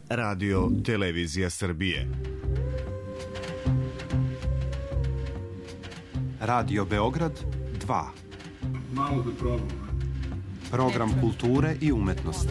Radio Televizija Srbije. Radio Beograd 2. Malo da probam. Program kulture i umetnosti.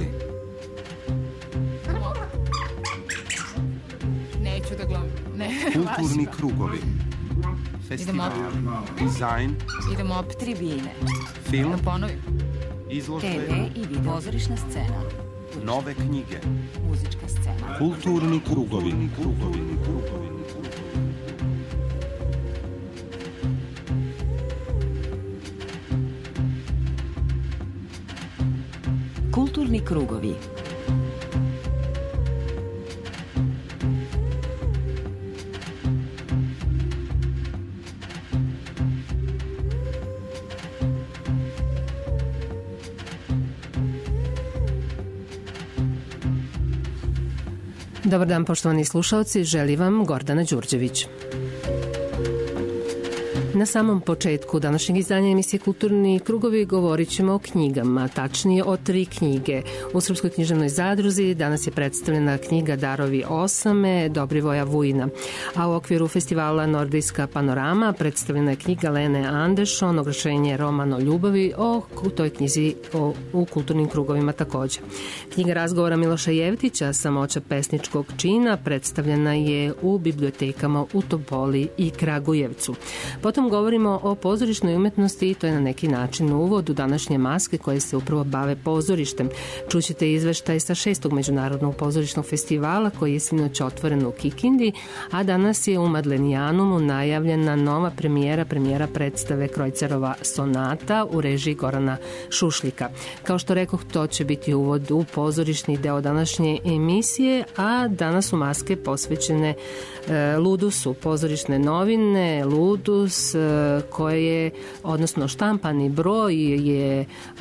Neću da gledam. Ne, kulturni krugovi. Festival, dizajn. Idemo opet tribine. Film. Da ponovim. Izložbe. TV i video. Pozorišna scena. Nove knjige. Muzička scena. Kulturni krugovi. Kulturni krugovi. Dobar dan, poštovani slušalci, želi vam Gordana Đurđević. Na samom početku današnjeg izdanja emisije Kulturni krugovi govorit ćemo o knjigama, tačnije o 3 knjige. U Srpskoj književnoj zadruzi danas je predstavljena knjiga Darovi osame Dobrivoja Vujina, a u okviru festivala Nordijska panorama predstavljena je knjiga Lene Andersson, Ogrešenje roman o ljubavi, o toj knjizi u kulturnim krugovima takođe. Knjiga razgovora Miloša Jevtića, Samoća pesničkog čina, predstavljena je u bibliotekama u Topoli i Kragujevcu. Potom govorimo o pozorišnoj umetnosti i to je na neki način uvod u današnje maske koje se upravo bave pozorištem. Čućete izveštaj sa 6. međunarodnog pozorišnog festivala koji je sinoć otvoren u Kikindi, a danas je u Madlenijanumu najavljena nova premijera predstave Krojcerova sonata u režiji Gorana Šušljika. Kao što rekoh, to će biti uvod u pozorišni deo današnje emisije, a danas su maske posvećene Ludusu, pozorišne novine Ludus, koje, odnosno štampani broj je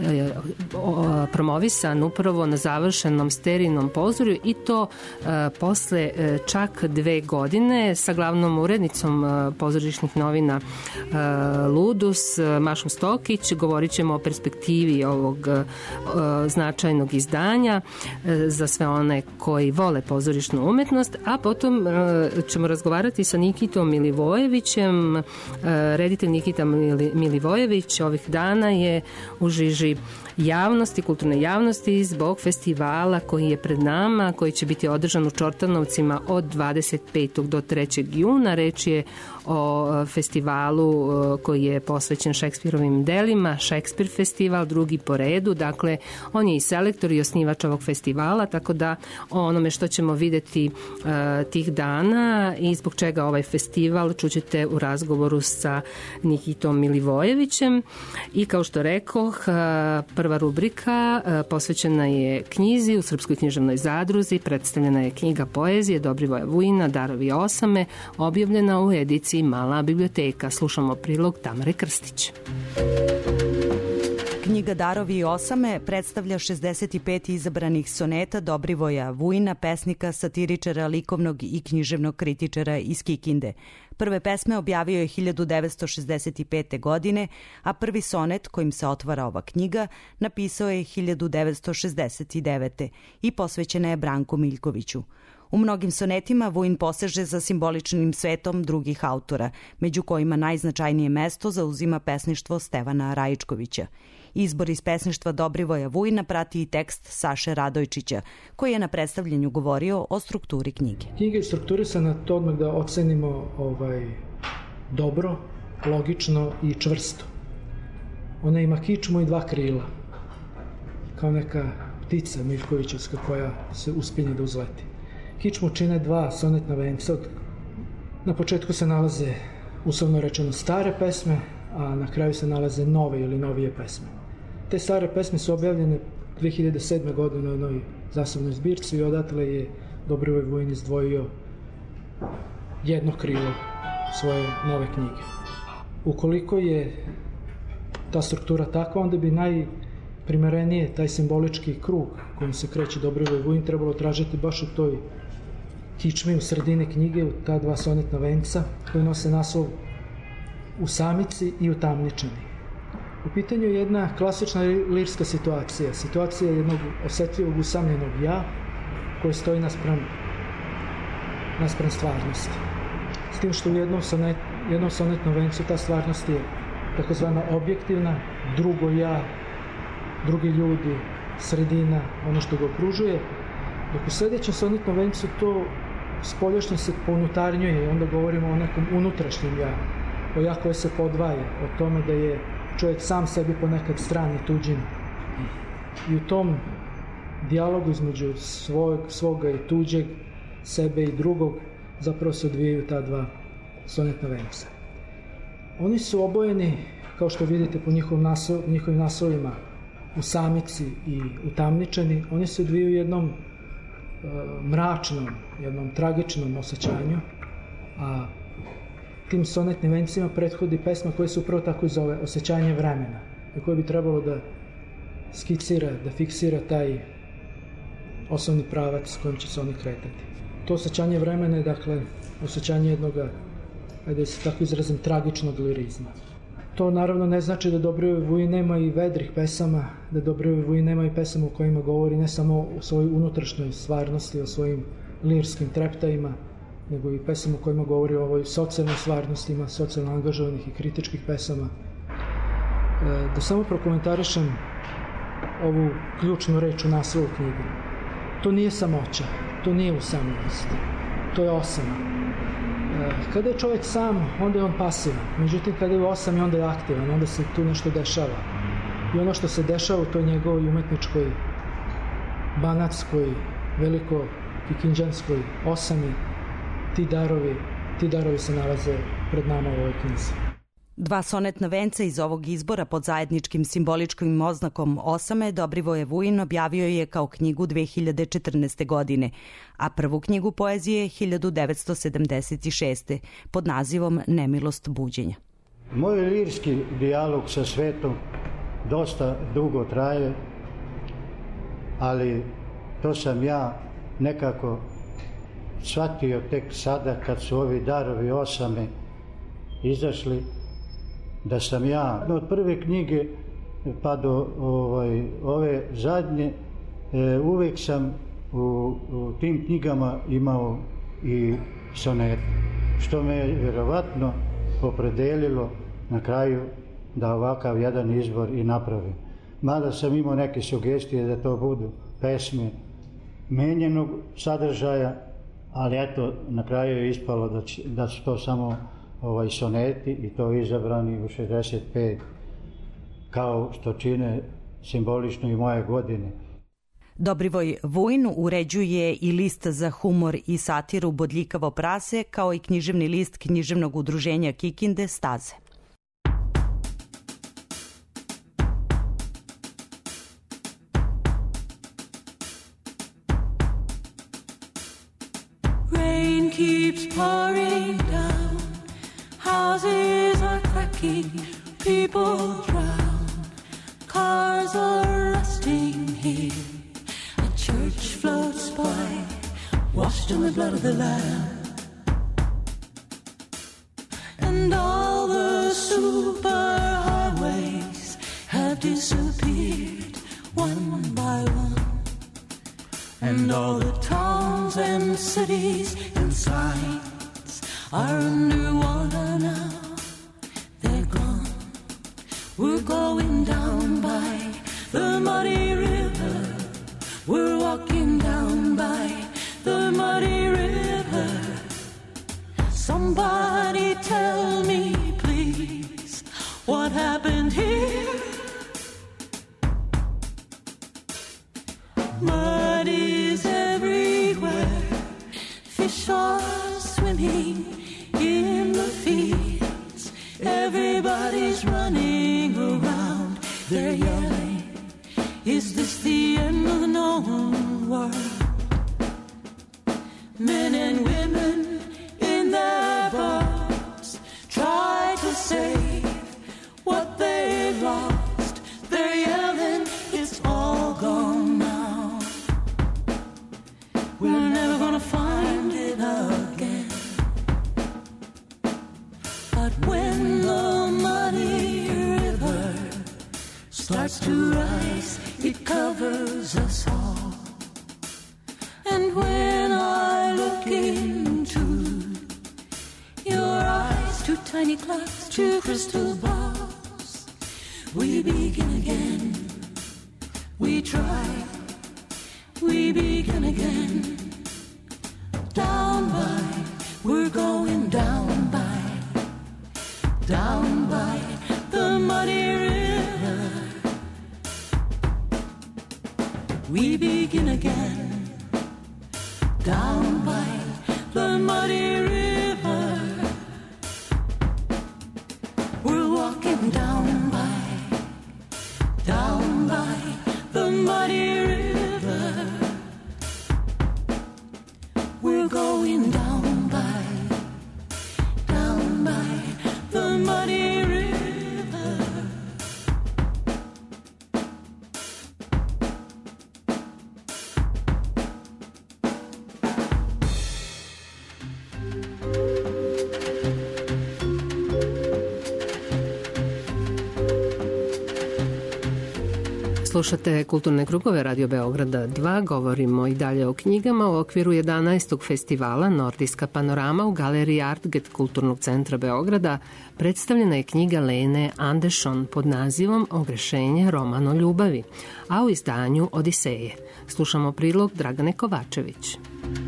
promovisan upravo na završenom sterijnom pozorju i to posle čak 2 godine sa glavnom urednicom pozorišnih novina Ludus, Mašom Stokić. Govorit ćemo o perspektivi ovog značajnog izdanja za sve one koji vole pozorišnu umetnost, a potom ćemo razgovarati sa Nikitom Milivojevićem. Reditelj Nikita Milivojević ovih dana je u žiži javnosti, kulturne javnosti zbog festivala koji je pred nama, koji će biti održan u Čortanovcima od 25. do 3. juna. Reč je o festivalu koji je posvećen Šekspirovim delima, Šekspir festival, drugi po redu. Dakle, on je i selektor i osnivač ovog festivala, tako da o onome što ćemo videti tih dana i zbog čega ovaj festival čućete u razgovoru sa Nikitom Milivojevićem. I kao što rekoh, prva rubrika posvećena je knjizi u Srpskoj književnoj zadruzi. Predstavljena je knjiga poezije Dobrivoja Vujina, Darovi osame, objavljena u ediciji Mala biblioteka. Slušamo prilog Tamare Krstić. Knjiga Darovi osame predstavlja 65 izabranih soneta Dobrivoja Vujina, pesnika, satiričara, likovnog i književnog kritičara iz Kikinde. Prve pesme objavio je 1965. godine, a prvi sonet kojim se otvara ova knjiga napisao je 1969. i posvećena je Branku Miljkoviću. U mnogim sonetima Vujin poseže za simboličnim svetom drugih autora, među kojima najznačajnije mesto zauzima pesništvo Stevana Rajičkovića. Izbor iz pesništva Dobrivoja Vujina prati i tekst Saše Radojčića, koji je na predstavljanju govorio o strukturi knjige. Knjiga je strukturisana to odmah da ocenimo dobro, logično i čvrsto. Ona ima kičmu i 2 krila, kao neka ptica Miljkovićevska koja se uspinje da uzleti. Kičmu čine 2 sonetna venca. Na početku se nalaze, uslovno rečeno, stare pesme, a na kraju se nalaze nove ili novije pesme. Te stare pesme su objavljene 2007. godine u jednoj zasebnoj zbirci i odatle je Dobrivoj Vujin izdvojio jedno krilo svoje nove knjige. Ukoliko je ta struktura takva, onda bi najprimerenije taj simbolički krug kojim se kreće Dobrivoj Vujin trebalo tražiti baš u toj kičmi u sredini knjige, u ta 2 sonetna venca koji nose naslov U samici i u tamničani. U pitanju je jedna klasična lirska situacija jednog osetljivog usamljenog ja, koje stoji naspram stvarnosti. S tim što u jednom sonetnom vencu ta stvarnost je takozvana objektivna, drugo ja, drugi ljudi, sredina, ono što ga okružuje, dok u sljedećem sonetnom vencu to spoljašnje se pounutarnjuje i onda govorimo o nekom unutrašnjem ja, o ja koje se podvaja, o tome da je čovjek sam sebi ponekad strani tuđin. I u tom dijalogu između svoga i tuđeg, sebe i drugog, zapravo se odvijaju ta dva sonetna venca. Oni su obojeni, kao što vidite po njihovim naslovima, u samici i utamničeni. Oni se odvijaju u jednom mračnom, jednom tragičnom osjećanju, a tim sonetnim vencima prethodi pesma koja se upravo tako i zove Osjećanje vremena, i koja bi trebalo da skicira, da fiksira taj osnovni pravac s kojim će se oni kretati. To osjećanje vremena je, dakle, osjećanje jednoga, ajde da se tako izrazim, tragičnog lirizma. To naravno ne znači da Dobrivoje Vujin nema i vedrih pesama, da Dobrivoje Vujin nema i pesama u kojima govori ne samo o svojoj unutrašnjoj stvarnosti, o svojim lirskim treptajima, nego i pesama u kojima govori o ovoj socijalnoj stvarnostima, socijalno angažovanih i kritičkih pesama. Da samo prokomentarišem ovu ključnu reč u naslovu knjige. To nije samoća, to nije usamljenost, to je osama. Kada je čovjek sam, onda je on pasivan. Međutim, kada je u osami, onda je aktivan, onda se tu nešto dešava. I ono što se dešava u toj njegovoj umetničkoj, banatskoj, veliko kikindžanskoj osami, ti darovi se nalaze pred nama u ovoj knjizi. Dva sonetna venca iz ovog izbora pod zajedničkim simboličkim oznakom osame Dobrivoje Vujin objavio je kao knjigu 2014. godine, a prvu knjigu poezije 1976. pod nazivom Nemilost buđenja. Moj lirski dijalog sa svetom dosta dugo traje, ali to sam ja nekako shvatio tek sada kad su ovi darovi osame izašli, da sam ja od prve knjige pa do ove zadnje uvijek sam u tim knjigama imao i sonet, što me je vjerovatno opredelilo na kraju da ovakav jedan izbor i napravim. Mada sam imao neke sugestije da to budu pesme menjenog sadržaja, ali eto, na kraju je ispalo da su to samo soneti i to izabrani u 65, kao što čine simbolično i moje godine. Dobrivoj Vujin uređuje i list za humor i satiru Bodljikavo prase, kao i književni list književnog udruženja Kikinde Staze. Rain keeps pouring down, houses are cracking, people drown, cars are rusting here, a church floats by, washed in the blood of the Lamb, and all the superhighways have disappeared one by one, and all the towns and cities and signs are underwater now. They're gone. We're going down by the muddy river. We're walking down by the muddy river. Somebody tell me, please, what happened here? Mud is everywhere. Fish are swimming in the fields. Everybody's running around. They're yelling, is this the end of the known world? Men and women in their boats try to save what they've lost. They're yelling, it's all gone now. We're never gonna find it again. But when the muddy river starts to rise, it covers us all. And tiny clouds to crystal balls. We begin again. We try. We begin again. Down by, we're going down by the muddy river. We begin again. Down by the muddy river. We're walking down by the muddy river. We're going down by the muddy river. Slušate Kulturne krugove Radio Beograda 2, govorimo i dalje o knjigama u okviru 11. festivala Nordijska panorama u galeriji Artget Kulturnog centra Beograda. Predstavljena je knjiga Lene Andersson pod nazivom Ogrešenje, roman o ljubavi, a u izdanju Odiseje. Slušamo prilog Dragane Kovačević.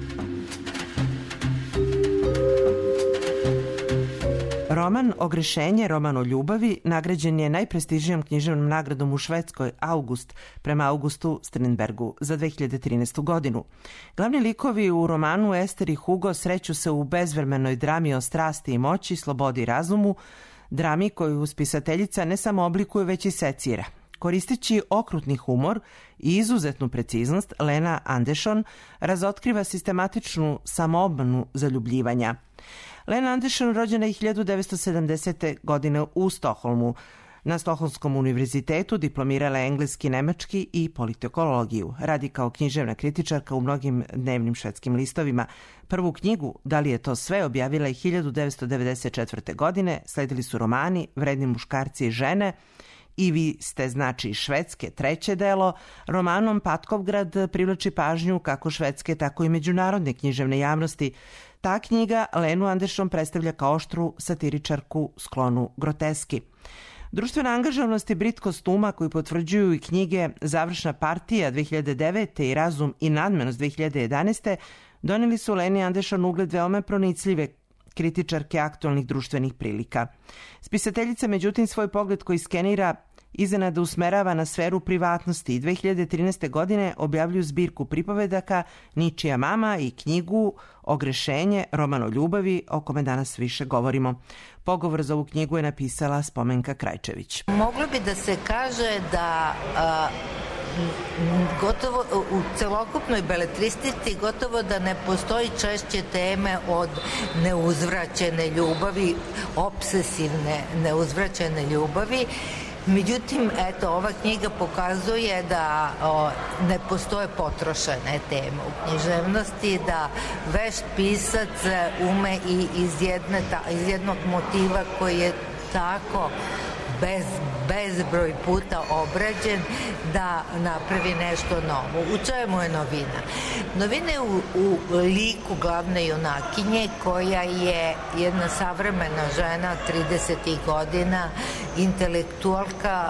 Roman Ogrešenje, roman o ljubavi, nagrađen je najprestižnijom književnom nagradom u Švedskoj August prema Augustu Strindbergu za 2013. godinu. Glavni likovi u romanu Ester i Hugo sreću se u bezvremenoj drami o strasti i moći, slobodi i razumu, drami koju spisateljica ne samo oblikuje, već i secira. Koristeći okrutni humor i izuzetnu preciznost, Lena Andersson razotkriva sistematičnu samoobmanu zaljubljivanja. Lena Andersson rođena je 1970. godine u Stokholmu. Na Stokholmskom univerzitetu diplomirala je engleski, nemački i politikologiju. Radi kao književna kritičarka u mnogim dnevnim švedskim listovima. Prvu knjigu, Da li je to sve, objavila je 1994. godine. Sledili su romani Vredni muškarci i žene i Vi ste znači švedske, treće delo. Romanom Patkovgrad privlači pažnju kako švedske, tako i međunarodne književne javnosti. Ta knjiga Lenu Andersson predstavlja kao oštru satiričarku sklonu groteski. Društvena angažovanost i britkost uma koju potvrđuju i knjige Završna partija 2009. i Razum i nadmenost 2011. donijeli su Leni Andersson ugled veoma pronicljive kritičarke aktualnih društvenih prilika. Spisateljica, međutim, svoj pogled koji skenira iznenada usmerava na sferu privatnosti i 2013. godine objavljuju zbirku pripovedaka Ničija mama i knjigu Ogrešenje, roman o ljubavi, o kome danas više govorimo. Pogovor za ovu knjigu je napisala Spomenka Krajčević. Moglo bi da se kaže da gotovo u celokupnoj beletristici gotovo da ne postoji češće teme od neuzvraćene ljubavi, obsesivne neuzvraćene ljubavi. Međutim, eto, ova knjiga pokazuje da ne postoje potrošene teme u književnosti, da vešt pisac ume i iz jednog motiva koji je tako bezbroj puta obrađen da napravi nešto novo. U čemu je novina? Novina je u liku glavne junakinje koja je jedna savremena žena 30. godina, intelektualka,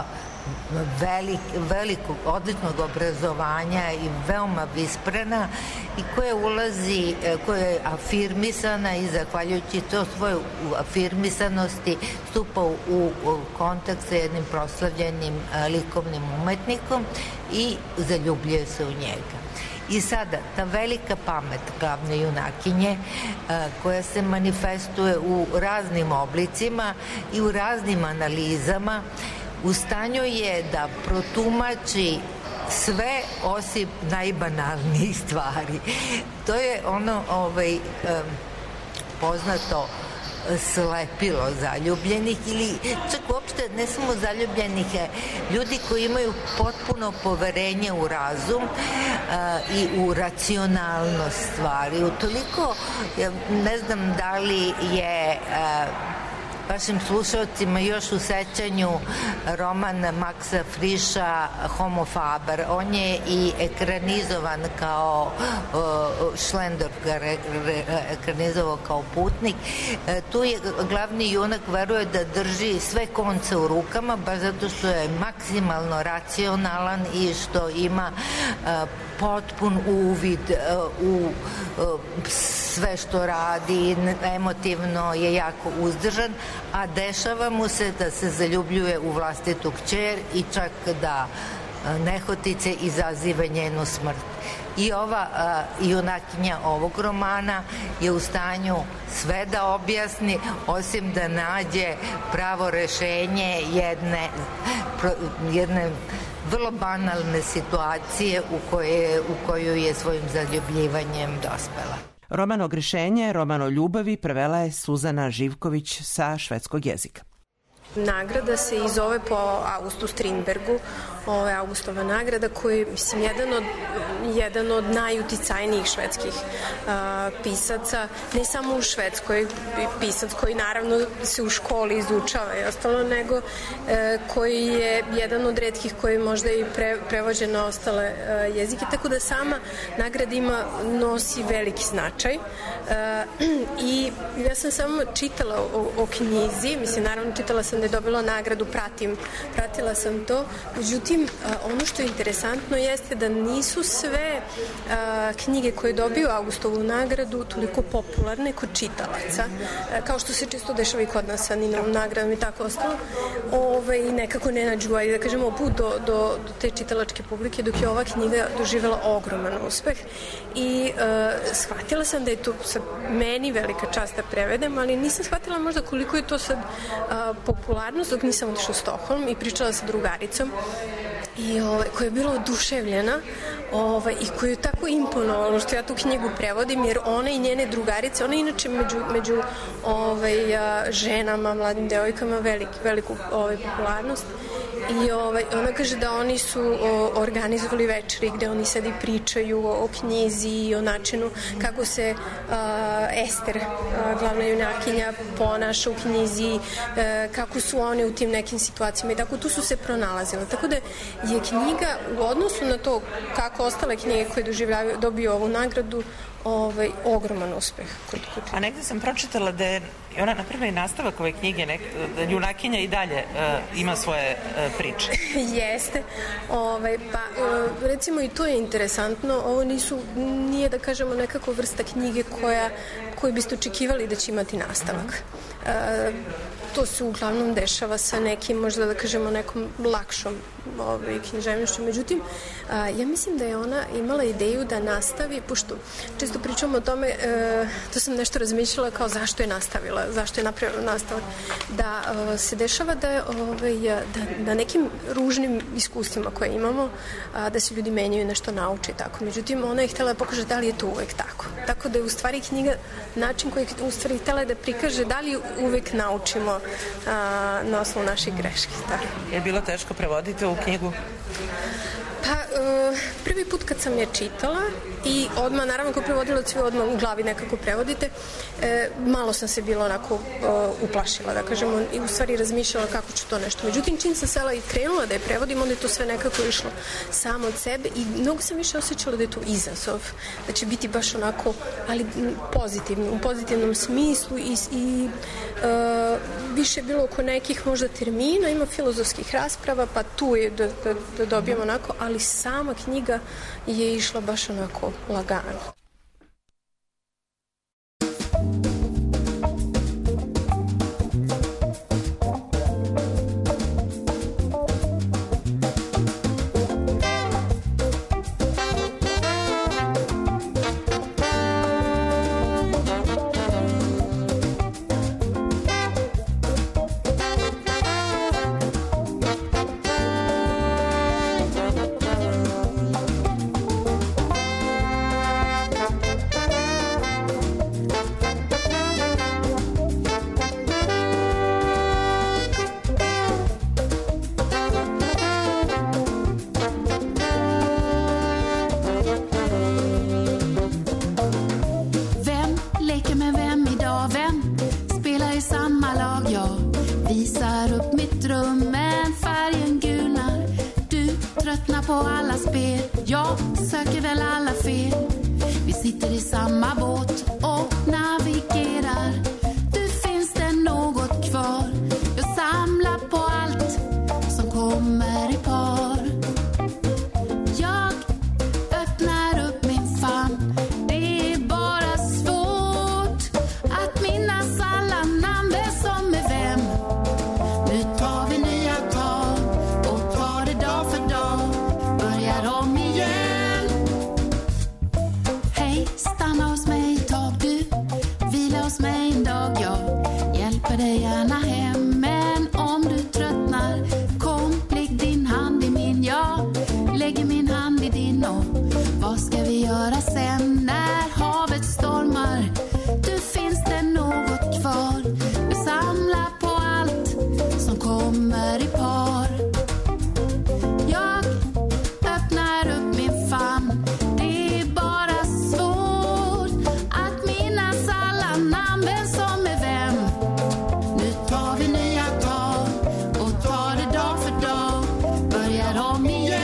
velikog, odličnog obrazovanja i veoma visprena i koja je afirmisana i zahvaljujući to svoje afirmisanosti stupa u kontakt sa jednim proslavljenim likovnim umetnikom i zaljubljuje se u njega. I sada, ta velika pamet glavne junakinje koja se manifestuje u raznim oblicima i u raznim analizama, u stanju je da protumači sve osim najbanalnijih stvari. To je ono poznato slepilo zaljubljenih ili čak uopšte ne samo zaljubljenih, ljudi koji imaju potpuno poverenje u razum i u racionalnost stvari. Utoliko, ne znam da li je vašim slušalcima još u sećanju roman Maxa Friša Homo Faber. On je i ekranizovan kao Schlendorf ga ekranizovao kao Putnik. Tu je glavni junak veruje da drži sve konce u rukama, baš zato što je maksimalno racionalan i što ima potpun uvid u sve što radi, emotivno je jako uzdržan, a dešava mu se da se zaljubljuje u vlastitu kćer i čak da nehotice izaziva njenu smrt. I ova junakinja ovog romana je u stanju sve da objasni, osim da nađe pravo rešenje jedne vrlo banalne situacije u koju je svojim zaljubljivanjem dospela. Roman Ogrešenje, roman o ljubavi, prevela je Suzana Živković sa švedskog jezika. Nagrada se i zove po Augustu Strindbergu, ovo je Augustova nagrada koji je, mislim, jedan od najuticajnijih švedskih pisaca, ne samo u Švedskoj, pisac koji naravno se u školi izučava i ostalo, nego koji je jedan od retkih koji možda i prevođen na ostale jezike, tako da sama nagrada nosi veliki značaj. I ja sam samo čitala o knjizi, mislim, naravno čitala sam da je dobila nagradu, pratila sam to, međutim ono što je interesantno jeste da nisu sve knjige koje dobiju Augustovu nagradu toliko popularne kod čitalaca, kao što se često dešava i kod nas sa Ninovom nagradom i tako ostalo, i nekako ne nađu, da kažemo, put do te čitalačke publike, dok je ova knjiga doživjela ogroman uspeh i shvatila sam da je to sad meni velika čast da prevedem, ali nisam shvatila možda koliko je to sad popularnost, dok nisam otišla u Stockholm i pričala sa drugaricom i koja je bila oduševljena i koju je tako imponovalo što ja tu knjigu prevodim, jer ona i njene drugarice, ona inače među ženama, mladim devojkama veliku popularnost i ona kaže da oni su organizovali večeri gde oni sad i pričaju o knjizi i o načinu kako se Ester, glavna junakinja, ponaša u knjizi, kako su one u tim nekim situacijama i tako tu su se pronalazile. Tako da je knjiga u odnosu na to kako ostale knjige koje dobiju ovu nagradu ogroman uspeh. A negde sam pročitala da je ona, na primjer, nastavak ove knjige, da junakinja i dalje ima svoje priče. Jeste. Pa, recimo i to je interesantno. Ovo nije da kažemo nekako vrsta knjige koju biste očekivali da će imati nastavak. To se uglavnom dešava sa nekim, možda da kažemo, nekom lakšom književnošću. Međutim, ja mislim da je ona imala ideju da nastavi, pošto često pričamo o tome, to sam nešto razmišljala kao zašto je nastavila, zašto je napravila nastavak, da se dešava da nekim ružnim iskustvima koje imamo, da se ljudi menjaju, nešto nauče i tako. Međutim, ona je htjela da pokaže da li je to uvek tako. Tako da je u stvari knjiga način koji je u stvari htjela da prikaže da li uvek naučimo na osnovu naših greški. Je bilo teško prevoditi ovu knjigu? Pa, prvi put kad sam je čitala i odmah, naravno kao prevodilac vi odmah u glavi nekako prevodite, malo sam se bila onako uplašila, da kažemo, i u stvari razmišljala kako ću to nešto. Međutim, čim sam sela i krenula da je prevodim, onda je to sve nekako išlo samo od sebe i mnogo sam više osjećala da je to izazov, da će biti baš onako, ali pozitivno, u pozitivnom smislu i više bilo oko nekih možda termina, ima filozofskih rasprava, pa tu je da dobijemo onako, ali sama knjiga je išla baš onako lagano. Jag söker väl alla fel. Vi sitter i samma båt och navigerar. Du, finns det något kvar? Jag samlar på allt som kommer i par. Jag öppnar upp min famn. Det är bara svårt att minnas alla namn. Vem som är vem? Nu tar vi nya tag och tar det dag för dag. Börjar om igen. Hej, stanna hos mig ett tag du. Vila hos mig en dag. Jag hjälper dig gärna hem. Men om du tröttnar, kom, lägg din hand i min. Jag lägger min hand i din. Och vad ska vi göra sen när havet stormar? Du, finns det något kvar? Vi samlar på allt som kommer i par. Jag öppnar upp min famn. Det är bara svårt att minnas alla namn. Vem som är vem? Nu tar vi nya tag och tar det dag för dag. Börjar om igen.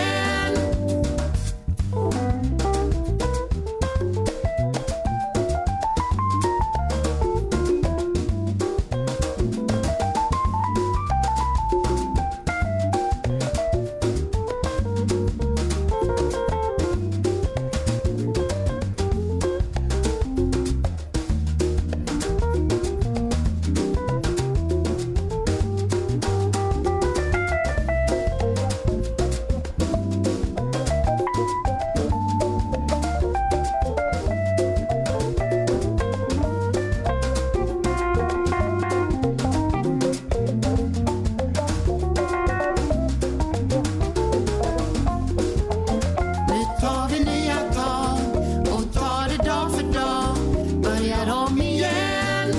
Nu tar vi nya tag och tar det dag för dag. Börjar om igen.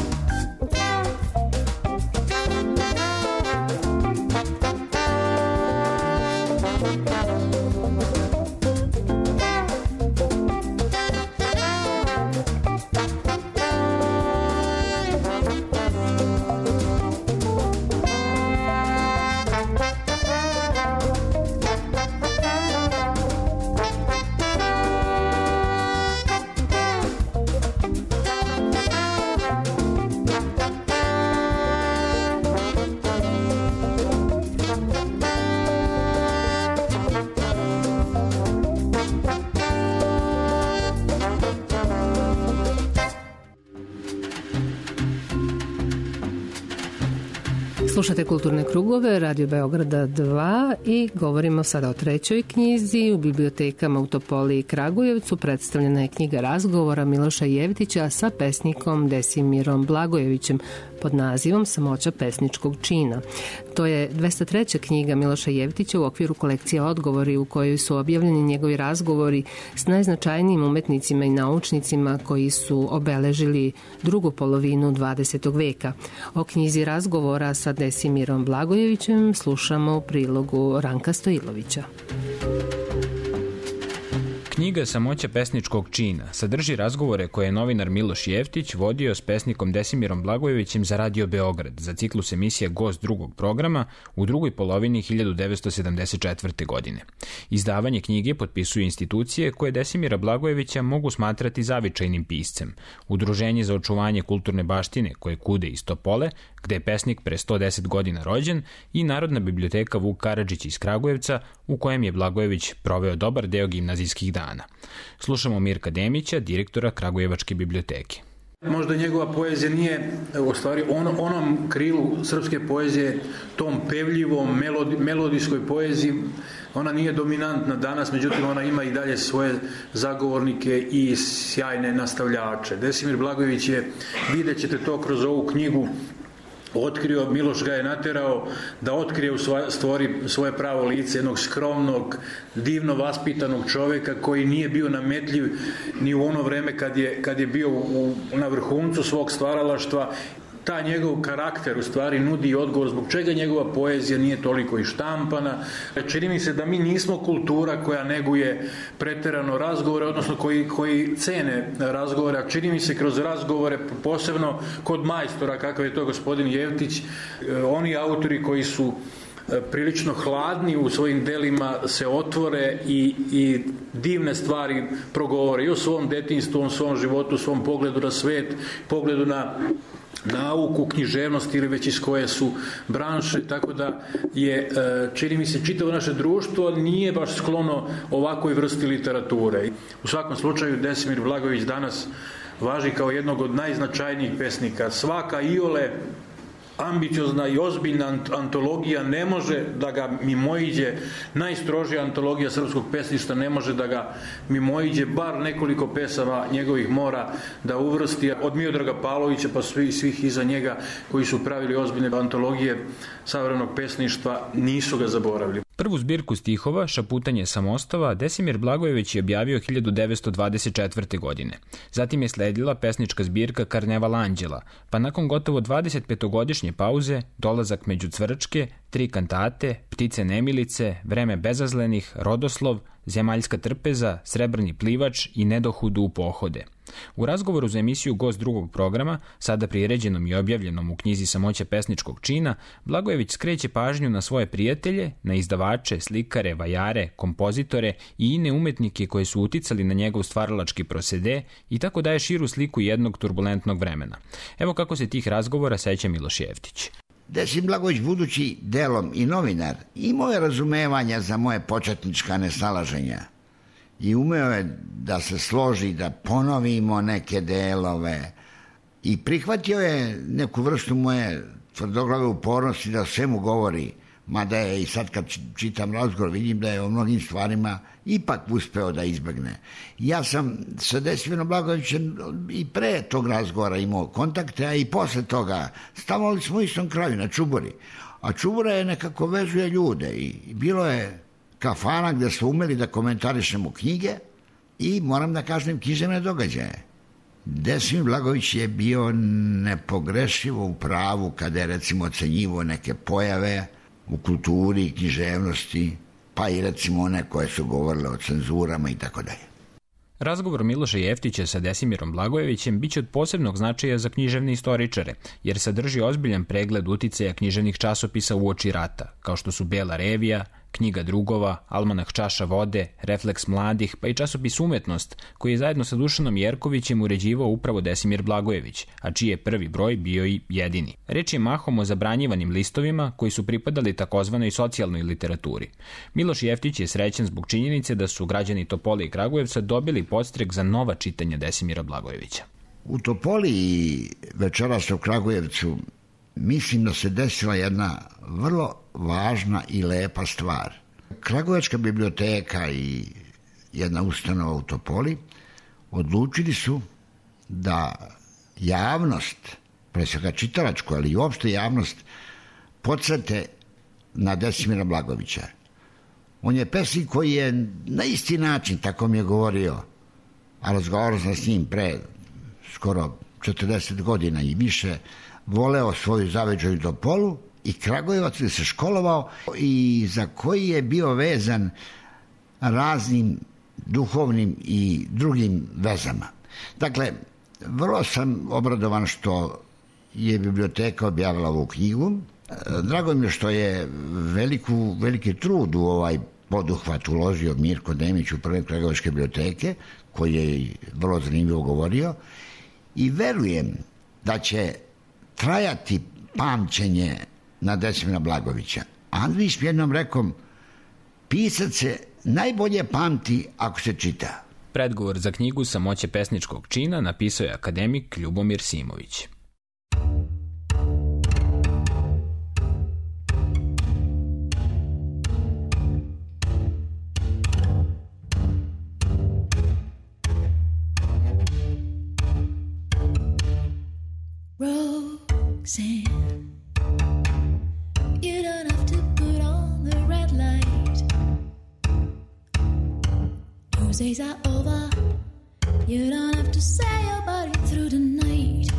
Slušate Kulturne krugove, Radio Beograda 2 i govorimo sada o trećoj knjizi. U bibliotekama u Topoli i Kragujevcu predstavljena je knjiga razgovora Miloša Jevtića sa pesnikom Desimirom Blagojevićem pod nazivom Samoća pesničkog čina. To je 203. knjiga Miloša Jevtića u okviru kolekcije Odgovori u kojoj su objavljeni njegovi razgovori s najznačajnijim umetnicima i naučnicima koji su obeležili drugu polovinu 20. veka. O knjizi razgovora sa Desimirom Blagojevićem slušamo u prilogu Ranka Stojilovića. Knjiga Samoća pesničkog čina sadrži razgovore koje je novinar Miloš Jevtić vodio s pesnikom Desimirom Blagojevićem za Radio Beograd za ciklus emisija Gost drugog programa u drugoj polovini 1974. godine. Izdavanje knjige potpisuju institucije koje Desimira Blagojevića mogu smatrati zavičajnim piscem, Udruženje za očuvanje kulturne baštine koje kude iz Topole, gde je pesnik pre 110 godina rođen, i Narodna biblioteka Vuk Karadžić iz Kragujevca, u kojem je Blagojević proveo dobar deo gimnazijskih dana. Slušamo Mirka Demića, direktora Kragujevačke biblioteke. Možda njegova poezija nije, u stvari, onom krilu srpske poezije, tom pevljivom, melodijskoj poeziji, ona nije dominantna danas, međutim ona ima i dalje svoje zagovornike i sjajne nastavljače. Desimir Blagojević je, vidjet ćete to kroz ovu knjigu, otkrio, Miloš ga je naterao da otkrije, stvori svoje pravo lice jednog skromnog, divno vaspitanog čoveka koji nije bio nametljiv ni u ono vreme kad je bio na vrhuncu svog stvaralaštva. Ta njegov karakter u stvari nudi odgovor zbog čega njegova poezija nije toliko i štampana. Čini mi se da mi nismo kultura koja neguje preterano razgovore, odnosno koji cene razgovore, a čini mi se kroz razgovore, posebno kod majstora kakav je to gospodin Jevtić, oni autori koji su prilično hladni u svojim delima se otvore i divne stvari progovore i o svom detinjstvu, o svom životu, o svom pogledu na svet, pogledu na nauku, književnost ili već iz koje su branše, tako da je, čini mi se, čitavo naše društvo nije baš sklono ovakvoj vrsti literature. U svakom slučaju Desimir Blagojević danas važi kao jednog od najznačajnijih pesnika. Svaka iole ambiciozna i ozbiljna antologija ne može da ga mimoiđe, najstrožija antologija srpskog pesništva ne može da ga mimoiđe, bar nekoliko pesama njegovih mora da uvrsti, od Miodraga Pavlovića pa svih iza njega koji su pravili ozbiljne antologije savremenog pesništva, nisu ga zaboravili. Prvu zbirku stihova, Šaputanje samostava, Desimir Blagojević je objavio 1924. godine. Zatim je sledila pesnička zbirka Karneval anđela, pa nakon gotovo 25-godišnje pauze, Dolazak među cvrčke, 3 kantate, Ptice nemilice, Vreme bezazlenih, Rodoslov, Zemaljska trpeza, Srebrni plivač i Nedohudu u pohode. U razgovoru za emisiju Gost drugog programa, sada priređenom i objavljenom u knjizi Samoća pesničkog čina, Blagojević skreće pažnju na svoje prijatelje, na izdavače, slikare, vajare, kompozitore i ine umetnike koji su uticali na njegov stvaralački prosede i tako daje širu sliku jednog turbulentnog vremena. Evo kako se tih razgovora seća Miloš Jeftić. Desim Blagojević, budući delom i novinar, imao je razumevanja za moje početnička nesnalaženja i umeo je da se složi, da ponovimo neke delove i prihvatio je neku vrstu moje tvrdoglave upornosti da o svemu govori, mada je i sad kad čitam razgovor vidim da je o mnogim stvarima ipak uspeo da izbegne. Ja sam sa Desimirom Blagojevićem i pre tog razgovora imao kontakte, a i posle toga stavali smo u istom kraju, na Čuburi. A Čubura je nekako vezuje ljude i bilo je kafana gde smo umeli da komentarišemo knjige i moram da kažem književne događaje. Desimir Blagojević je bio nepogrešivo u pravu kada je recimo ocenjivo neke pojave u kulturi, književnosti, pa i recimo one koje su govorile o cenzurama i tako dalje. Razgovor Miloša Jeftića sa Desimirom Blagojevićem biće od posebnog značaja za književne istoričare, jer sadrži ozbiljan pregled uticaja književnih časopisa uoči rata, kao što su Bela revija, Knjiga drugova, Almanah čaša vode, Refleks mladih, pa i časopis Umetnost, koji je zajedno sa Dušanom Jerkovićem uređivao upravo Desimir Blagojević, a čiji je prvi broj bio i jedini. Reč je mahom o zabranjivanim listovima koji su pripadali takozvanoj socijalnoj literaturi. Miloš Jeftić je srećan zbog činjenice da su građani Topole i Kragujevca dobili podstrek za nova čitanja Desimira Blagojevića. U Topoli i večeras u Kragujevcu mislim da se desila jedna vrlo važna i lepa stvar. Kragujevačka biblioteka i jedna ustanova u Topoli odlučili su da javnost, pre svega čitalačku, ali i uopšte javnost, podsete na Desimira Blagojevića. On je pesnik koji je na isti način, tako mi je govorio, a razgovarao sam s njim pre skoro 40 godina i više, voleo svoju zaveđaju Topolu i Kragujevac je se školovao i za koji je bio vezan raznim duhovnim i drugim vezama. Dakle, vrlo sam obradovan što je biblioteka objavila ovu knjigu. Drago mi je što je veliki trud u ovaj poduhvat uložio Mirko Demić u prve Kragujevačke biblioteke, koji je vrlo zanimljivo govorio, i verujem da će trajati pamćenje na Desimira Blagojevića. Andrić mi jednom rekom, pisac se najbolje pamti ako se čita. Predgovor za knjigu Samoće pesničkog čina napisao je akademik Ljubomir Simović. Roxanne, you don't have to put on the red light. Tuesdays are over. You don't have to say your body through the night.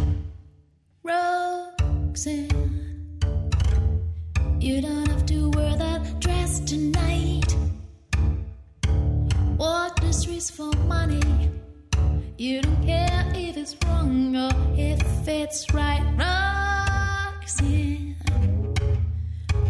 Roxanne, you don't have to wear that dress tonight. Walk the streets for money. You don't care if it's wrong or if it's right. Roxanne,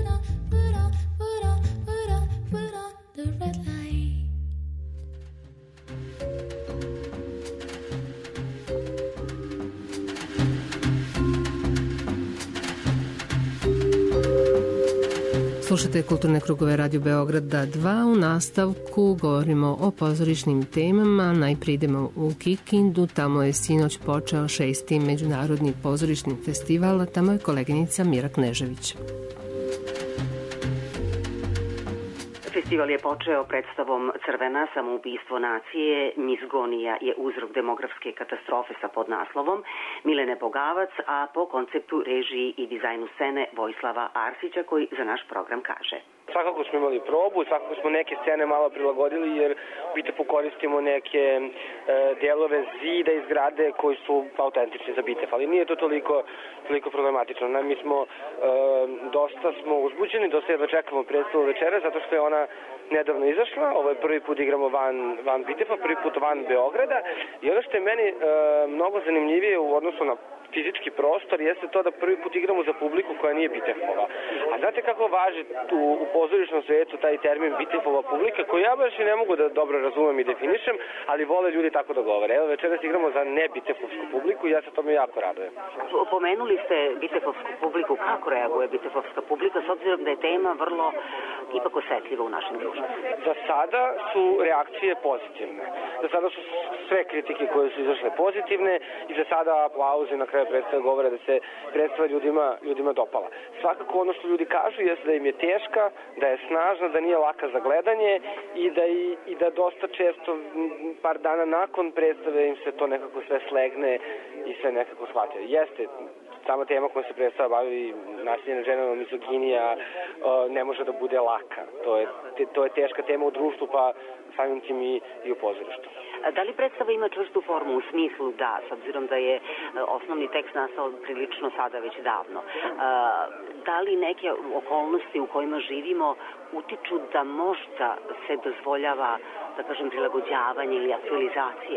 Slušate Kulturne krugove Radio Beograda 2. U nastavku govorimo o pozorišnim temama. Najprije idemo u Kikindu. Tamo je sinoć počeo 6. Međunarodni pozorišni festival. Tamo je koleginica Mira Knežević. Festival je počeo predstavom Crvena, samoubistvo nacije, Mizgonija je uzrok demografske katastrofe sa podnaslovom Milene Bogavac, a po konceptu, režiji i dizajnu scene Vojislava Arsića, koji za naš program kaže. Svakako smo imali probu, svakako smo neke scene malo prilagodili, jer u Bitefu koristimo neke delove zida i zgrade koji su autentični za Bitef, ali nije to toliko problematično. Mi smo dosta uzbuđeni, dosta jedva čekamo predstavu večera, zato što je ona nedavno izašla. Ovo je prvi put igramo van Bitefa, prvi put van Beograda, i ono što je meni mnogo zanimljivije u odnosu na fizički prostor jeste to da prvi put igramo za publiku koja nije Bitefova. A znate kako važi u pozorišnom svetu taj termin Bitefova publika, koji ja baš i ne mogu da dobro razumem i definišem, ali vole ljudi tako da govore. Evo, večeras igramo za ne Bitefovsku publiku i ja se tome jako radujem. Pomenuli ste Bitefovsku publiku. Kako reaguje Bitefovska publika, s obzirom da je tema vrlo ipak osetljiva u našem društvu? Za sada su reakcije pozitivne. Za sada su sve kritike koje su izašle pozitivne i za sada aplauzi na kraju predstave govore da se predstava ljudima dopala. Svakako ono što ljudi kažu jeste da im je teška, da je snažna, da nije laka za gledanje i da dosta često par dana nakon predstave im se to nekako sve slegne i sve nekako shvate. Jeste, sama tema koja se predstava bavi nasilje nad ženama, mizoginija, ne može da bude laka. To je teška tema u društvu, pa samim tim i u pozorištu. Da li predstava ima čvrstu formu u smislu da, s obzirom da je osnovni tekst nastao prilično sada već davno, da li neke okolnosti u kojima živimo utiču da možda se dozvoljava, da kažem, prilagođavanje ili aktualizacija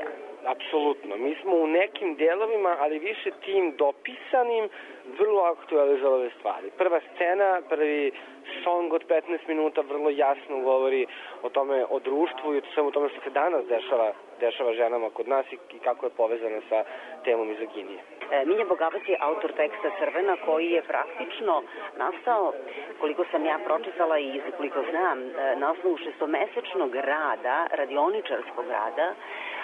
apsolutno. Mi smo u nekim delovima, ali više tim dopisanim, vrlo aktualizovali ove stvari. Prva scena, prvi song od 15 minuta vrlo jasno govori o tome, o društvu i o svemu tome što se danas dešava ženama kod nas i kako je povezano sa temom mizoginije. Miljan Bogavac je autor teksta Crvena, koji je praktično nastao, koliko sam ja pročitala i koliko znam, na osnovu šestomesečnog rada, radioničarskog rada,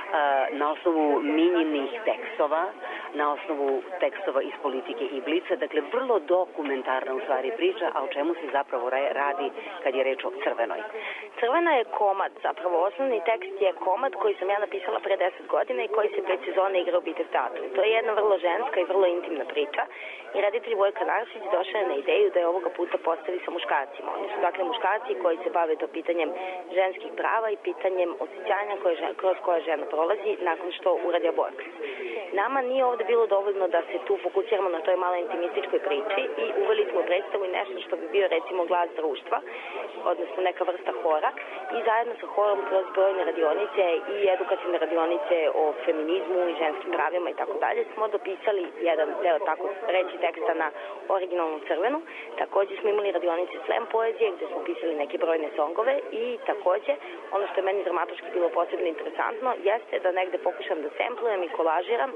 na osnovu Minjinih tekstova, na osnovu tekstova iz Politike i Blica, dakle vrlo dokumentarna u stvari priča, a o čemu se zapravo radi kad je reč o Crvenoj. Crvena je komad, zapravo osnovni tekst je komad koji sam ja napisala pre 10 godina i koji se 5 sezona igra u Bitev teatru. To je jedna vrlo ženska i vrlo intimna priča i reditelj Vojka Narsić došao je na ideju da je ovoga puta postavi sa muškarcima. Oni su dakle muškarci koji se bave to pitanjem ženskih prava i pitanjem osjećanja kroz koje žena prolazi nakon što uradi abortus. Nama nije ovde bilo dovoljno da se tu fokusiramo na toj malo intimističkoj priči i uveli smo predstavu i nešto što bi bio recimo glas društva, odnosno neka vrsta hora i zajedno sa horom kroz brojne radionice i edukativne radionice o feminizmu i ženskim pravima i tako dalje smo dopisali jedan deo tako reći teksta na originalnu Crvenu. Takođe smo imali radionice slam poezije gde smo pisali neke brojne songove i takođe ono što je meni dramatoški bilo posebno interesantno jeste da negde pokušam da semplujem i kolažiram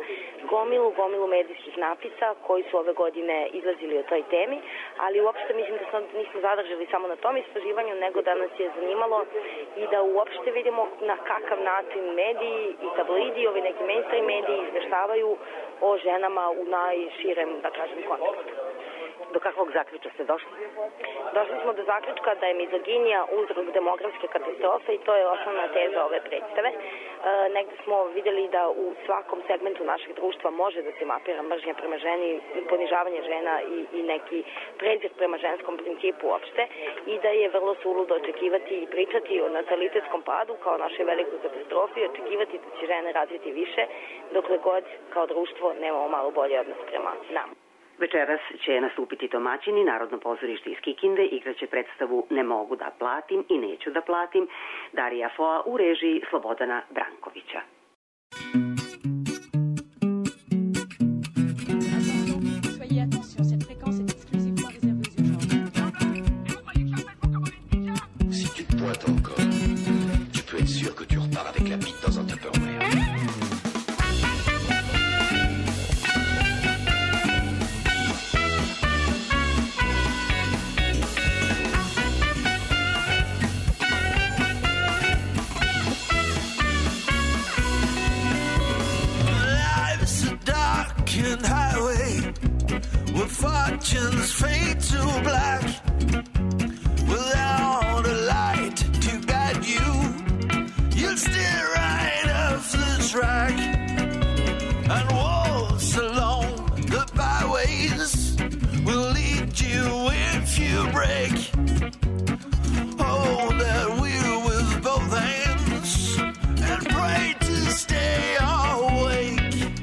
gomilu medijskih napisa koji su ove godine izlazili o toj temi, ali uopšte mislim da nismo zadržali samo na tom istraživanju, nego da nas je zanimalo i da uopšte vidimo na kakav način mediji i tabloidi, ovi neki mainstream mediji izveštavaju o ženama u najširem, da kažem, kontekstu. Do kakvog zaključka ste došli? Došli smo do zaključka da je mizoginija uzrok demografske katastrofe i to je osnovna teza ove predstave. Negde smo videli da u svakom segmentu našeg društva može da se mapira mržnja prema ženi, ponižavanje žena i neki prezir prema ženskom principu uopšte i da je vrlo suludo očekivati i pričati o natalitetskom padu kao našoj velikoj katastrofi i očekivati da će žene razviti više dokle god kao društvo nemamo malo bolje odnos prema nama. Večeras će nastupiti domaćini Narodno pozorište iz Kikinde, igraće predstavu Ne mogu da platim i neću da platim, Darija Foa u režiji Slobodana Brankovića. Si tu pointes encore, tu peux être sûr que tu repars avec la bite dans un Tupperware. Highway where fortunes fade to black without a light to guide you, you'll steer right off the track and waltz along the byways will lead you if you break. Hold that wheel with both hands and pray to stay awake.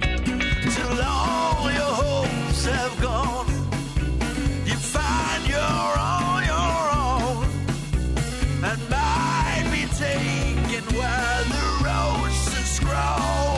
All your hopes have gone. You find you're on your own and might be taken where the roses grow.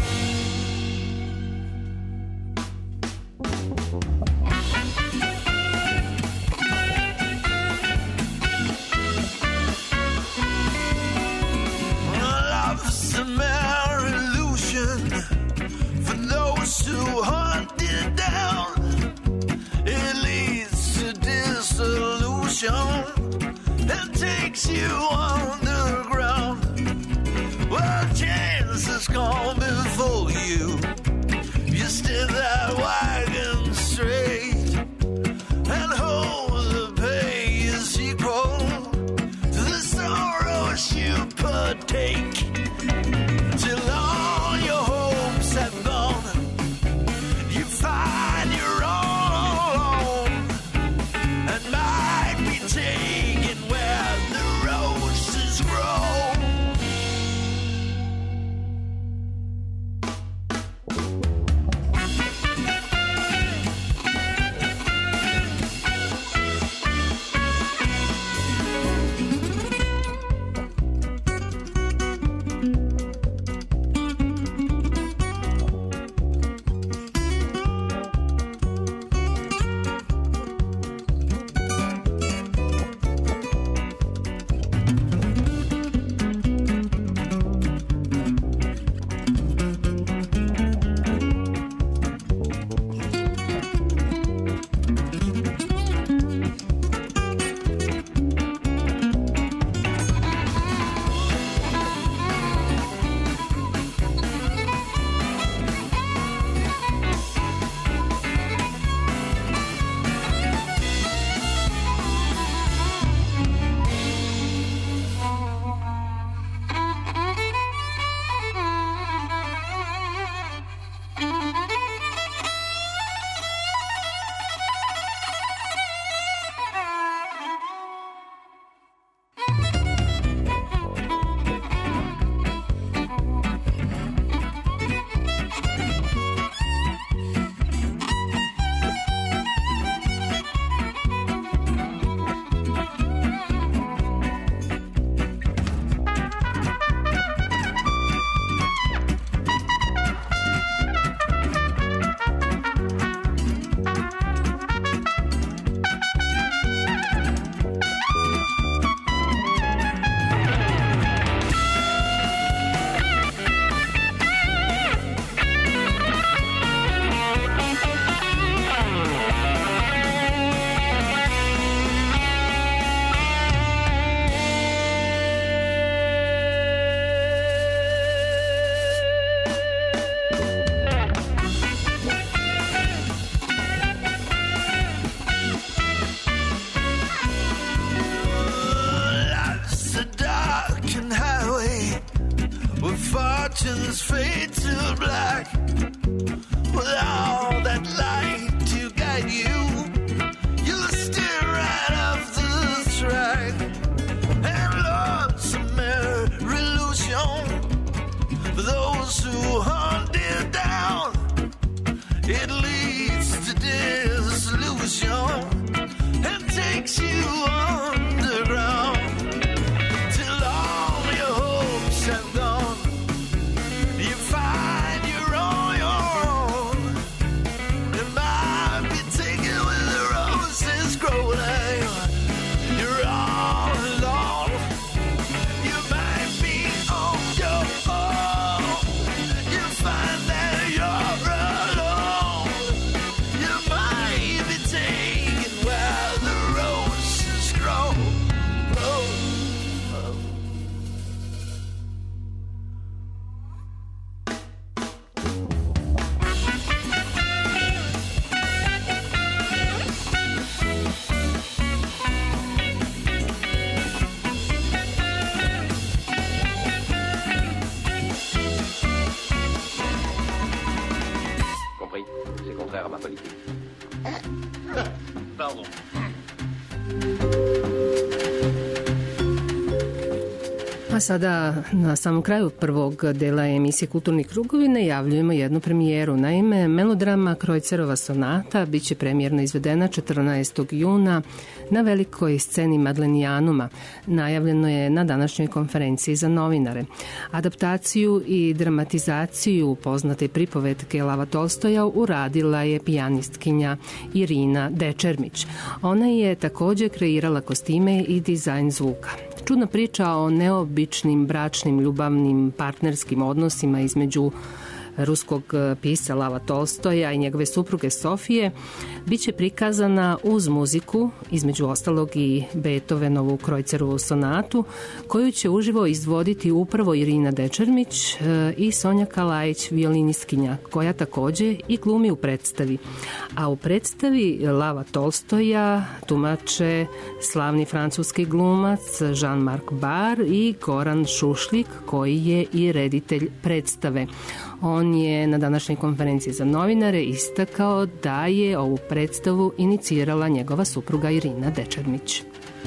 Love's a mere illusion for those who hunt it down. It leads to dissolution and takes you underground. Well, chances come before you. You steer that wagon straight and hold the pay is equal to the sorrows you partake. Till all your hopes have gone, you find you're all alone and might be taken where the roses grow. fortunes fade to black. With all that light to guide you, you'll steer right off the track. And love's a mere illusion for those who hunt it down. It leads to disillusion and takes you underground till all your hopes have gone. You find you're on your own. It might be taken where the roses growing. You're all alone. You might be on your own. You find that you're alone. You might be taken where the roses grow. Compris? C'est contraire à ma politique. Pardon. A sada na samom kraju prvog dela emisije Kulturni krugovi najavljujemo jednu premijeru. Naime, melodrama Krojcerova sonata biće premijerno izvedena 14. juna na velikoj sceni Madlenijanuma. Najavljeno je na današnjoj konferenciji za novinare. Adaptaciju i dramatizaciju poznate pripovetke Lava Tolstoja uradila je pijanistkinja Irina Dečermić. Ona je takođe kreirala kostime i dizajn zvuka. Čudna priča o neobičnim bračnim, ljubavnim, partnerskim odnosima između ruskog pisca Lava Tolstoja i njegove supruge Sofije biće prikazana uz muziku, između ostalog i Beethovenovu Krojcerovu sonatu, koju će uživo izvoditi upravo Irina Dečermić i Sonja Kalajić, violinistkinja, koja takođe i glumi u predstavi. A u predstavi Lava Tolstoja tumače slavni francuski glumac Jean-Marc Barr i Goran Šušlik, koji je i reditelj predstave. On je na današnjoj konferenciji za novinare istakao da je ovu predstavu inicirala njegova supruga Irina Dečermić.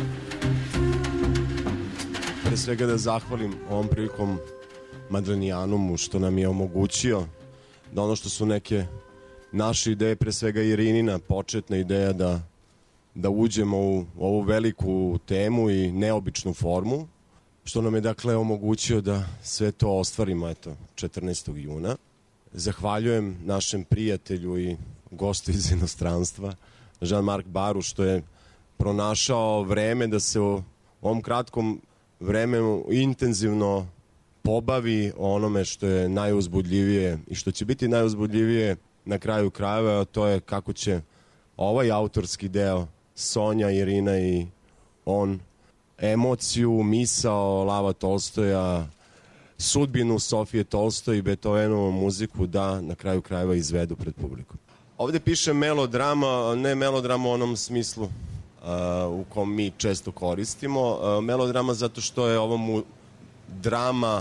Pre svega da zahvalim ovom prilikom Madlenijanumu što nam je omogućio da ono što su neke naše ideje, pre svega Irinina početna ideja da uđemo u ovu veliku temu i neobičnu formu, što nam je dakle omogućio da sve to ostvarimo 14. juna. Zahvaljujem našem prijatelju i gostu iz inostranstva, Jean-Marc Barru, što je pronašao vreme da se u ovom kratkom vremenu intenzivno pobavi onome što je najuzbudljivije i što će biti najuzbudljivije na kraju krajeva, a to je kako će ovaj autorski deo Sonja, Irina i on emociju, misao Lava Tolstoja, sudbinu Sofije Tolstoj i Beethovenovu muziku da na kraju krajeva izvedu pred publikom. Ovde piše melodrama, ne melodrama u onom smislu u kom mi često koristimo. Melodrama zato što je ovo drama,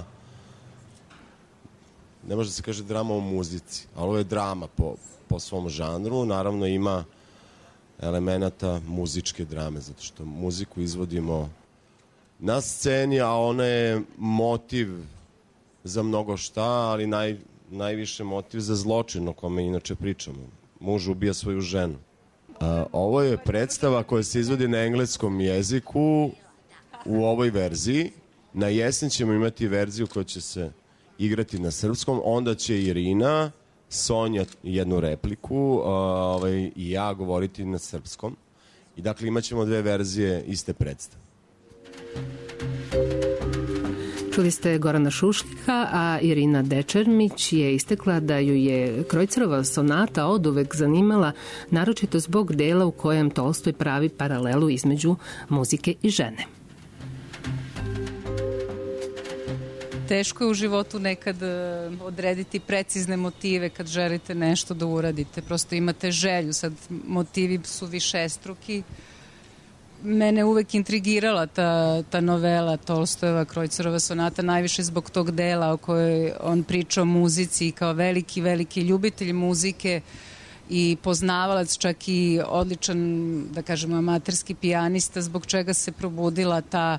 ne može da se kaže drama u muzici, ali ovo je drama po svom žanru. Naravno ima elemenata muzičke drame, zato što muziku izvodimo na sceni, a ona je motiv za mnogo šta, ali najviše motiv za zločin o kome inače pričamo. Muž ubija svoju ženu. Ovo je predstava koja se izvodi na engleskom jeziku u ovoj verziji. Na jesen ćemo imati verziju koja će se igrati na srpskom, onda će Irina, Sonja jednu repliku i ja govoriti na srpskom. I dakle imat ćemo dve verzije iste predstave. Čuli ste Gorana Šušlika, a Irina Dečermić je istekla da ju je Krojcerova sonata oduvek zanimala, naročito zbog dela u kojem Tolstoj pravi paralelu između muzike i žene. Teško je u životu nekad odrediti precizne motive kad želite nešto da uradite. Prosto imate želju, sad motivi su višestruki. mene uvek intrigirala ta novela Tolstojeva Krojcerova sonata, najviše zbog tog dela o kojoj on priča o muzici kao veliki ljubitelj muzike i poznavalac, čak i odličan, da kažem, amaterski pijanista, zbog čega se probudila ta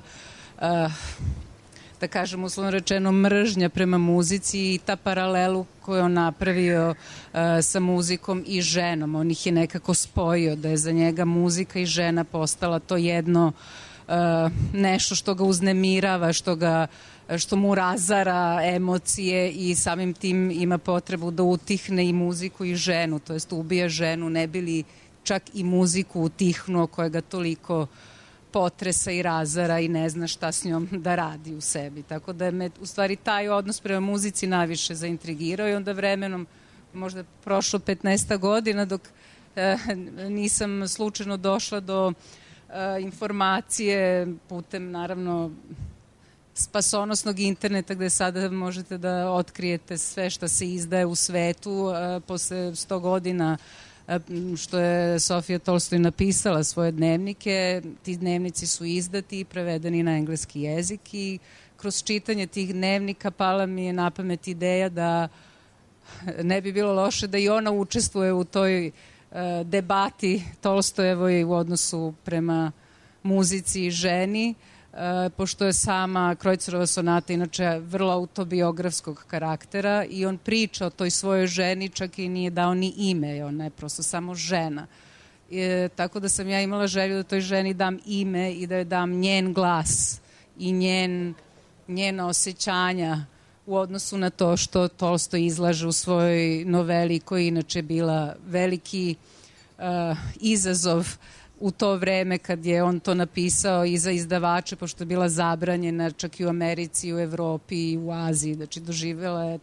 da kažem, uslovno rečeno, mržnja prema muzici i ta paralelu koju on napravio sa muzikom i ženom. On ih je nekako spojio, da je za njega muzika i žena postala to jedno nešto što ga uznemirava, što mu razara emocije i samim tim ima potrebu da utihne i muziku i ženu, to jest ubija ženu, ne bi li čak i muziku utihnuo koja ga toliko potresa i razara i ne zna šta s njom da radi u sebi. Tako da me u stvari taj odnos prema muzici najviše zaintrigirao i onda vremenom, možda prošlo 15 godina dok nisam slučajno došla do informacije putem naravno spasonosnog interneta gde sada možete da otkrijete sve što se izdaje u svetu posle 100 godina što je Sofija Tolstoj napisala svoje dnevnike. Ti dnevnici su izdati i prevedeni na engleski jezik i kroz čitanje tih dnevnika pala mi je na pamet ideja da ne bi bilo loše da i ona učestvuje u toj debati Tolstojevoj u odnosu prema muzici i ženi, pošto je sama Krojcerova sonata inače vrlo autobiografskog karaktera i on priča o toj svojoj ženi, čak i nije dao ni ime, ona je prosto samo žena. Tako da sam ja imala želju da toj ženi dam ime i da joj dam njen glas i njena osjećanja u odnosu na to što Tolstoj izlaže u svojoj noveli, koja je inače bila veliki izazov u to vreme kad je on to napisao i za izdavače, pošto je bila zabranjena čak i u Americi, u Evropi i u Aziji. Znači, doživjela je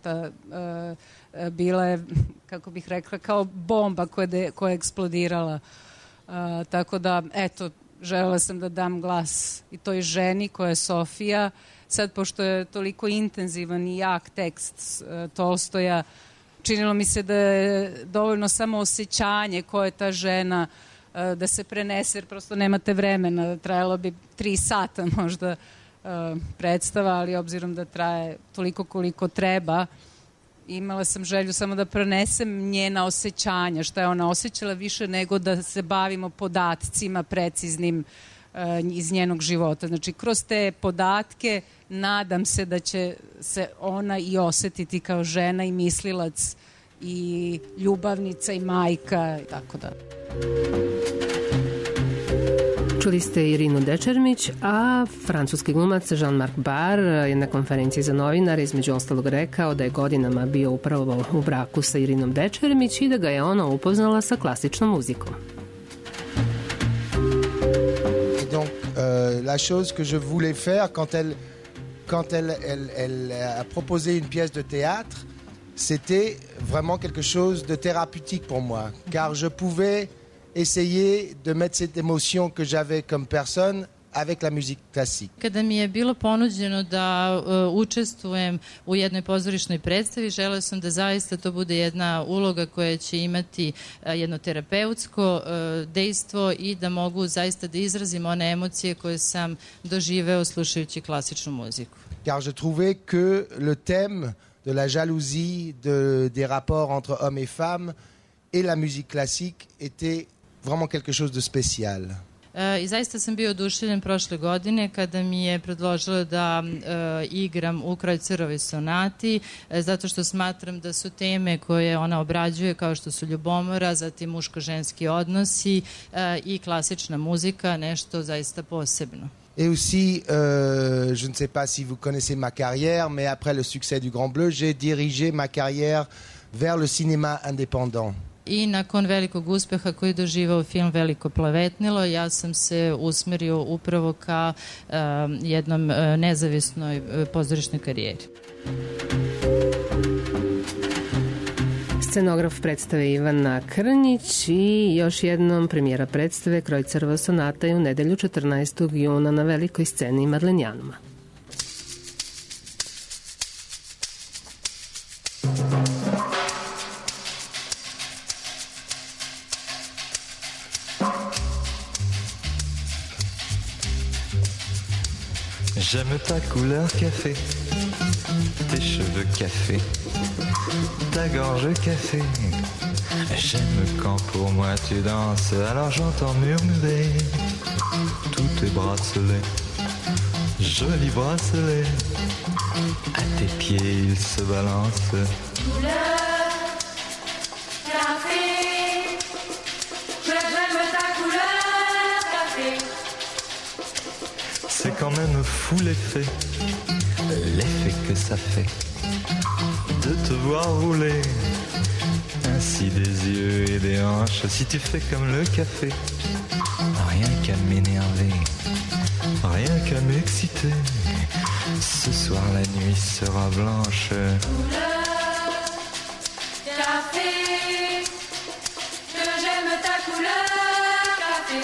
bila je, kako bih rekla, kao bomba koja je eksplodirala. Tako da, eto, želela sam da dam glas i toj ženi koja je Sofija. Sad, pošto je toliko intenzivan i jak tekst Tolstoja, činilo mi se da je dovoljno samo osjećanje koja je ta žena da se prenese, jer prosto nemate vremena. Trajalo bi 3 sata možda predstava, ali obzirom da traje toliko koliko treba, imala sam želju samo da prenesem njena osjećanja, šta je ona osjećala više nego da se bavimo podacima preciznim iz njenog života. Znači, kroz te podatke nadam se da će se ona i osetiti kao žena i mislilac i ljubavnica i majka i tako da. Čuli ste Irinu Dečermić, a francuski glumac Jean-Marc Barr je na konferenciji za novinare između ostalog rekao da je godinama bio upravo u braku sa Irinom Dečermić i da ga je ona upoznala sa klasičnom muzikom. Et donc, la chose que je voulais faire quand elle a proposé une pièce de théâtre, c'était vraiment quelque chose de thérapeutique pour moi, car je pouvais essayer de mettre cette émotion que j'avais comme personne avec la musique classique. Kada mi je bilo ponuđeno da učestvujem u jednoj pozorišnoj predstavi, želeo sam da zaista to bude jedna uloga koja će imati jedno terapeutsko dejstvo i da mogu zaista da izrazim one emocije koje sam doživeo slušajući klasičnu muziku. Car je trouvais que le thème de la jalousie, des rapports entre hommes et femmes et la musique classique était vraiment quelque chose de spécial. I zaista sam bio oduševljen prošle godine kada mi je predložila da igram u Krojcerovoj sonati, zato što smatram da su teme koje ona obrađuje, kao što su ljubomora, zatim muško-ženski odnosi i klasična muzika, nešto zaista posebno. Et aussi, je ne sais pas si vous connaissez ma carrière, mais après le succès du Grand Bleu, j'ai dirigé ma carrière vers le cinéma indépendant. I nakon velikog uspeha koji je doživao film Veliko plavetnilo, ja sam se usmerio upravo ka jednom nezavisnoj pozorišnoj karijeri. Scenograf predstave Ivana Krnjić i još jednom premijera predstave Krojcerova sonata je u nedelju 14. juna na velikoj sceni Madlenjanuma. J'aime ta couleur café, tes cheveux café, ta gorge café. J'aime quand pour moi tu danses, alors j'entends murmurer tous tes bracelets, jolis bracelets. À tes pieds ils se balancent. Couleur café, que j'aime ta couleur café. C'est quand même fou l'effet que ça fait de te voir rouler ainsi des yeux et des hanches. Si tu fais comme le café, rien qu'à m'énerver, rien qu'à m'exciter. Ce soir la nuit sera blanche. Couleur café, que j'aime ta couleur café.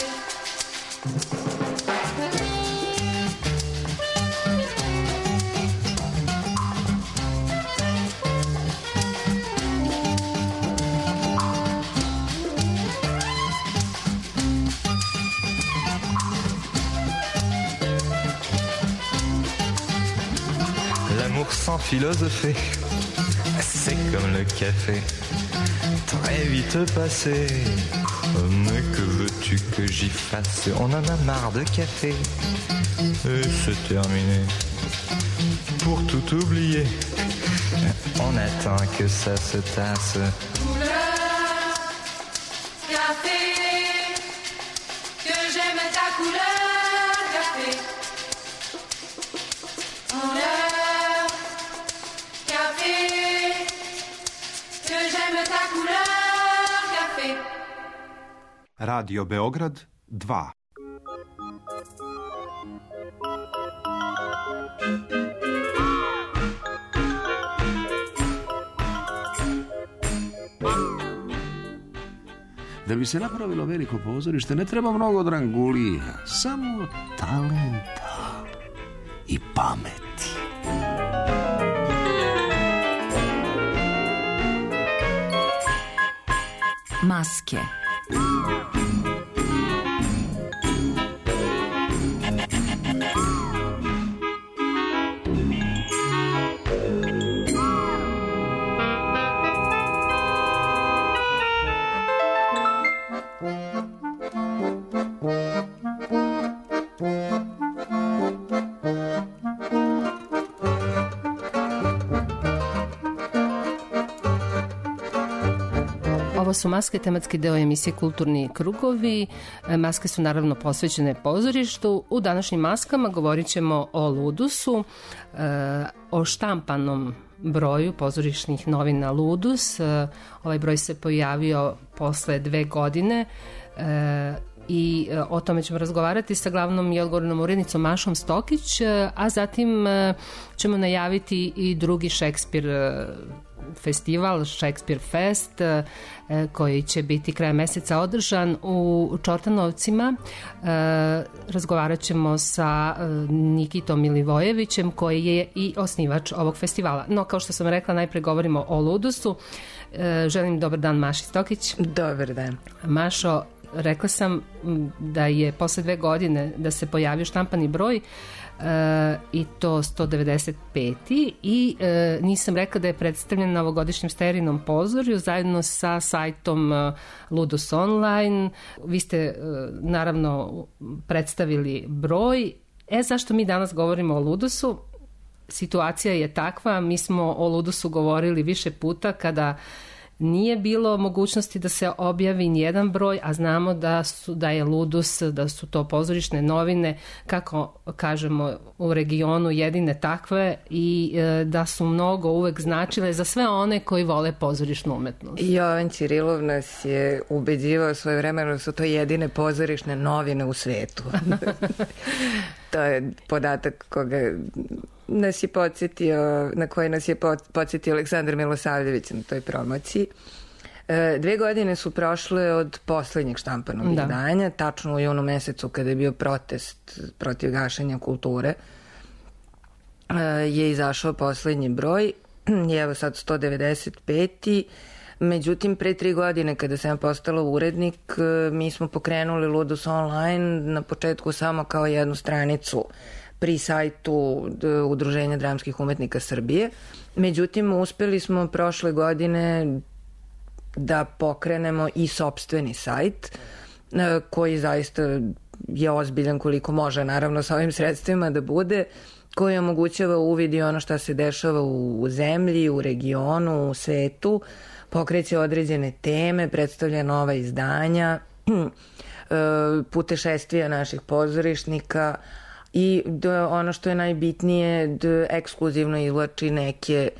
L'amour sans philosopher, c'est comme le café, très vite passé. Mais que veux-tu que j'y fasse? On en a marre de café, et c'est terminé. Pour tout oublier, on attend que ça se tasse. Couleur café, que j'aime ta couleur café. Couleur café, que j'aime ta couleur café. Radio Beograd 2. Da bi se napravilo veliko pozorište ne treba mnogo drangulija, samo talenta i pameti. Maske. Ovo su maske, tematski deo emisije Kulturni krugovi. Maske su naravno posvećene pozorištu. U današnjim maskama govorit ćemo o Ludusu, o štampanom broju pozorišnih novina Ludus. Ovaj broj se pojavio posle 2 godine i o tome ćemo razgovarati sa glavnom i odgovornom urednicom Mašom Stokić, a zatim ćemo najaviti i drugi Šekspir festival, Šekspir Fest, koji će biti krajem meseca održan u Čortanovcima. Razgovarat ćemo sa Nikitom Milivojevićem, koji je i osnivač ovog festivala. No, kao što sam rekla, najpre govorimo o Ludusu. Želim dobar dan Maši Stokić. Dobar dan. Mašo, rekla sam da je posle 2 godine da se pojavio štampani broj, i to 195. I nisam rekla da je predstavljen na ovogodišnjem Sterinom pozorju zajedno sa sajtom Ludus Online. Vi ste naravno predstavili broj. Zašto mi danas govorimo o Ludusu? Situacija je takva, mi smo o Ludusu govorili više puta kada nije bilo mogućnosti da se objavi nijedan broj, a znamo da je Ludus, da su to pozorišne novine, kako kažemo u regionu, jedine takve i da su mnogo uvek značile za sve one koji vole pozorišnu umetnost. Jovan Ćirilov nas je ubeđivao svoje vremeno da su to jedine pozorišne novine u svetu. To je podatak koga nas je podsjetio, na koji nas je podsjetio Aleksandar Milosavljević na toj promociji. 2 godine su prošle od poslednjeg štampanog izdanja, tačno u junu mesecu kada je bio protest protiv gašenja kulture, je izašao poslednji broj i evo sad 195. Međutim, pre 3 godine kada sam postala urednik, mi smo pokrenuli Ludus Online na početku samo kao jednu stranicu pri sajtu Udruženja dramskih umetnika Srbije. Međutim, uspeli smo prošle godine da pokrenemo i sopstveni sajt, koji zaista je ozbiljan koliko može, naravno sa ovim sredstvima da bude, koji omogućava uvid i ono šta se dešava u zemlji, u regionu, u svetu, pokreće određene teme, predstavlja nova izdanja, putešestvija naših pozorišnika i ono što je najbitnije, ekskluzivno izvlači neke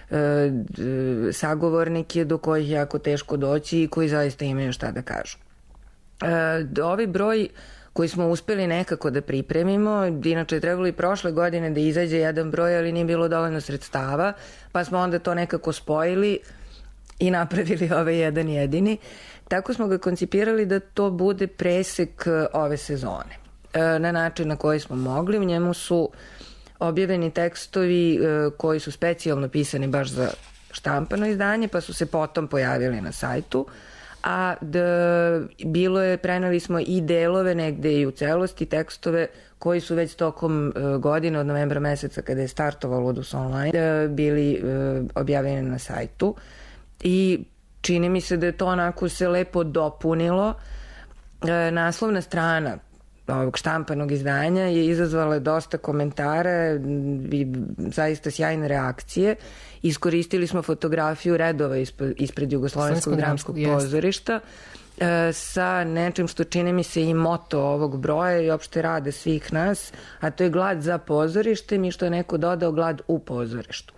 sagovornike do kojih je jako teško doći i koji zaista imaju šta da kažu. Ovaj broj koji smo uspeli nekako da pripremimo, inače je trebalo i prošle godine da izađe jedan broj, ali nije bilo dovoljno sredstava, pa smo onda to nekako spojili i napravili ovaj jedan jedini. Tako smo ga koncipirali da to bude presek ove sezone. Na način na koji smo mogli, u njemu su objavljeni tekstovi koji su specijalno pisani baš za štampano izdanje, pa su se potom pojavili na sajtu, a preneli smo i delove negde i u celosti tekstove koji su već tokom godine od novembra meseca kada je startovalo Ludus online bili objavljeni na sajtu i čini mi se da je to onako se lepo dopunilo. Naslovna strana ovog štampanog izdanja je izazvala dosta komentara i zaista sjajne reakcije. Iskoristili smo fotografiju redova ispred Jugoslovenskog dramskog pozorišta sa nečim što čini mi se i moto ovog broja i opšte rade svih nas, a to je glad za pozorištem i što je neko dodao glad u pozorištu.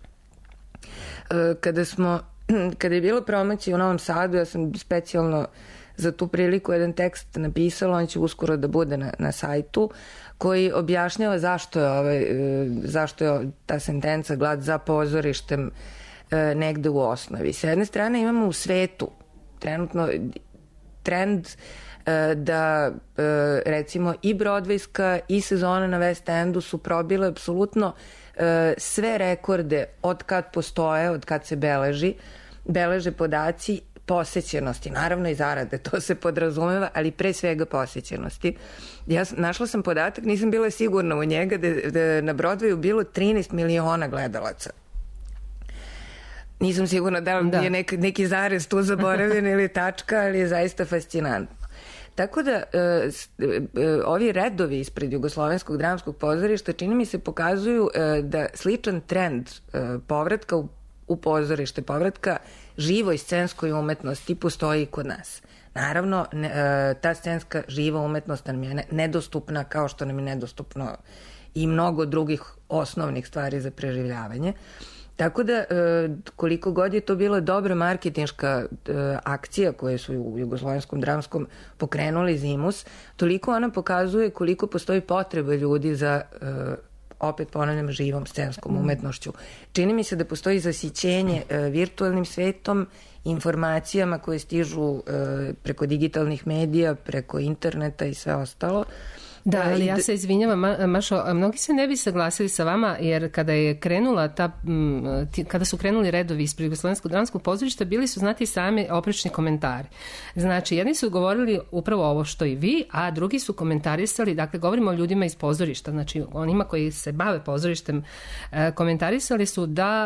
Kada je bilo promocija u Novom Sadu, ja sam specijalno za tu priliku jedan tekst napisala, on će uskoro da bude na sajtu, koji objašnjava zašto je ta sentenca glad za pozorištem negde u osnovi. S jedne strane imamo u svetu trenutno trend da recimo i Broadwayska i sezona na West Endu su probile apsolutno sve rekorde od kad postoje, od kad se beleže podaci posećenosti, naravno i zarade, to se podrazumeva, ali pre svega posećenosti. Ja našla sam podatak, nisam bila sigurna u njega, da na Broadwayu bilo 13 miliona gledalaca. Nisam sigurna da je neki zarez tu zaboravljen ili tačka, ali je zaista fascinantno. Tako da ovi redovi ispred Jugoslovenskog dramskog pozorišta čini mi se pokazuju da sličan trend povratka u pozorište, povratka živoj scenskoj umetnosti postoji i kod nas. Naravno, ta scenska živa umetnost nam je nedostupna kao što nam je nedostupno i mnogo drugih osnovnih stvari za preživljavanje. Tako da, koliko god je to bila dobra marketinška akcija koje su u Jugoslovenskom dramskom pokrenuli Zimus, toliko ona pokazuje koliko postoji potreba ljudi za, opet ponavljam, živom scenskom umetnošću. Čini mi se da postoji zasićenje virtualnim svetom, informacijama koje stižu preko digitalnih medija, preko interneta i sve ostalo. Da, ali ja se izvinjavam, Mašo, mnogi se ne bi saglasili sa vama, jer kada je krenula kada su krenuli redovi ispred Jugoslovenskog dramskog pozorišta, bili su znati sami oprečni komentari. Znači, jedni su govorili upravo ovo što i vi, a drugi su komentarisali, dakle, govorimo o ljudima iz pozorišta, znači onima koji se bave pozorištem, komentarisali su da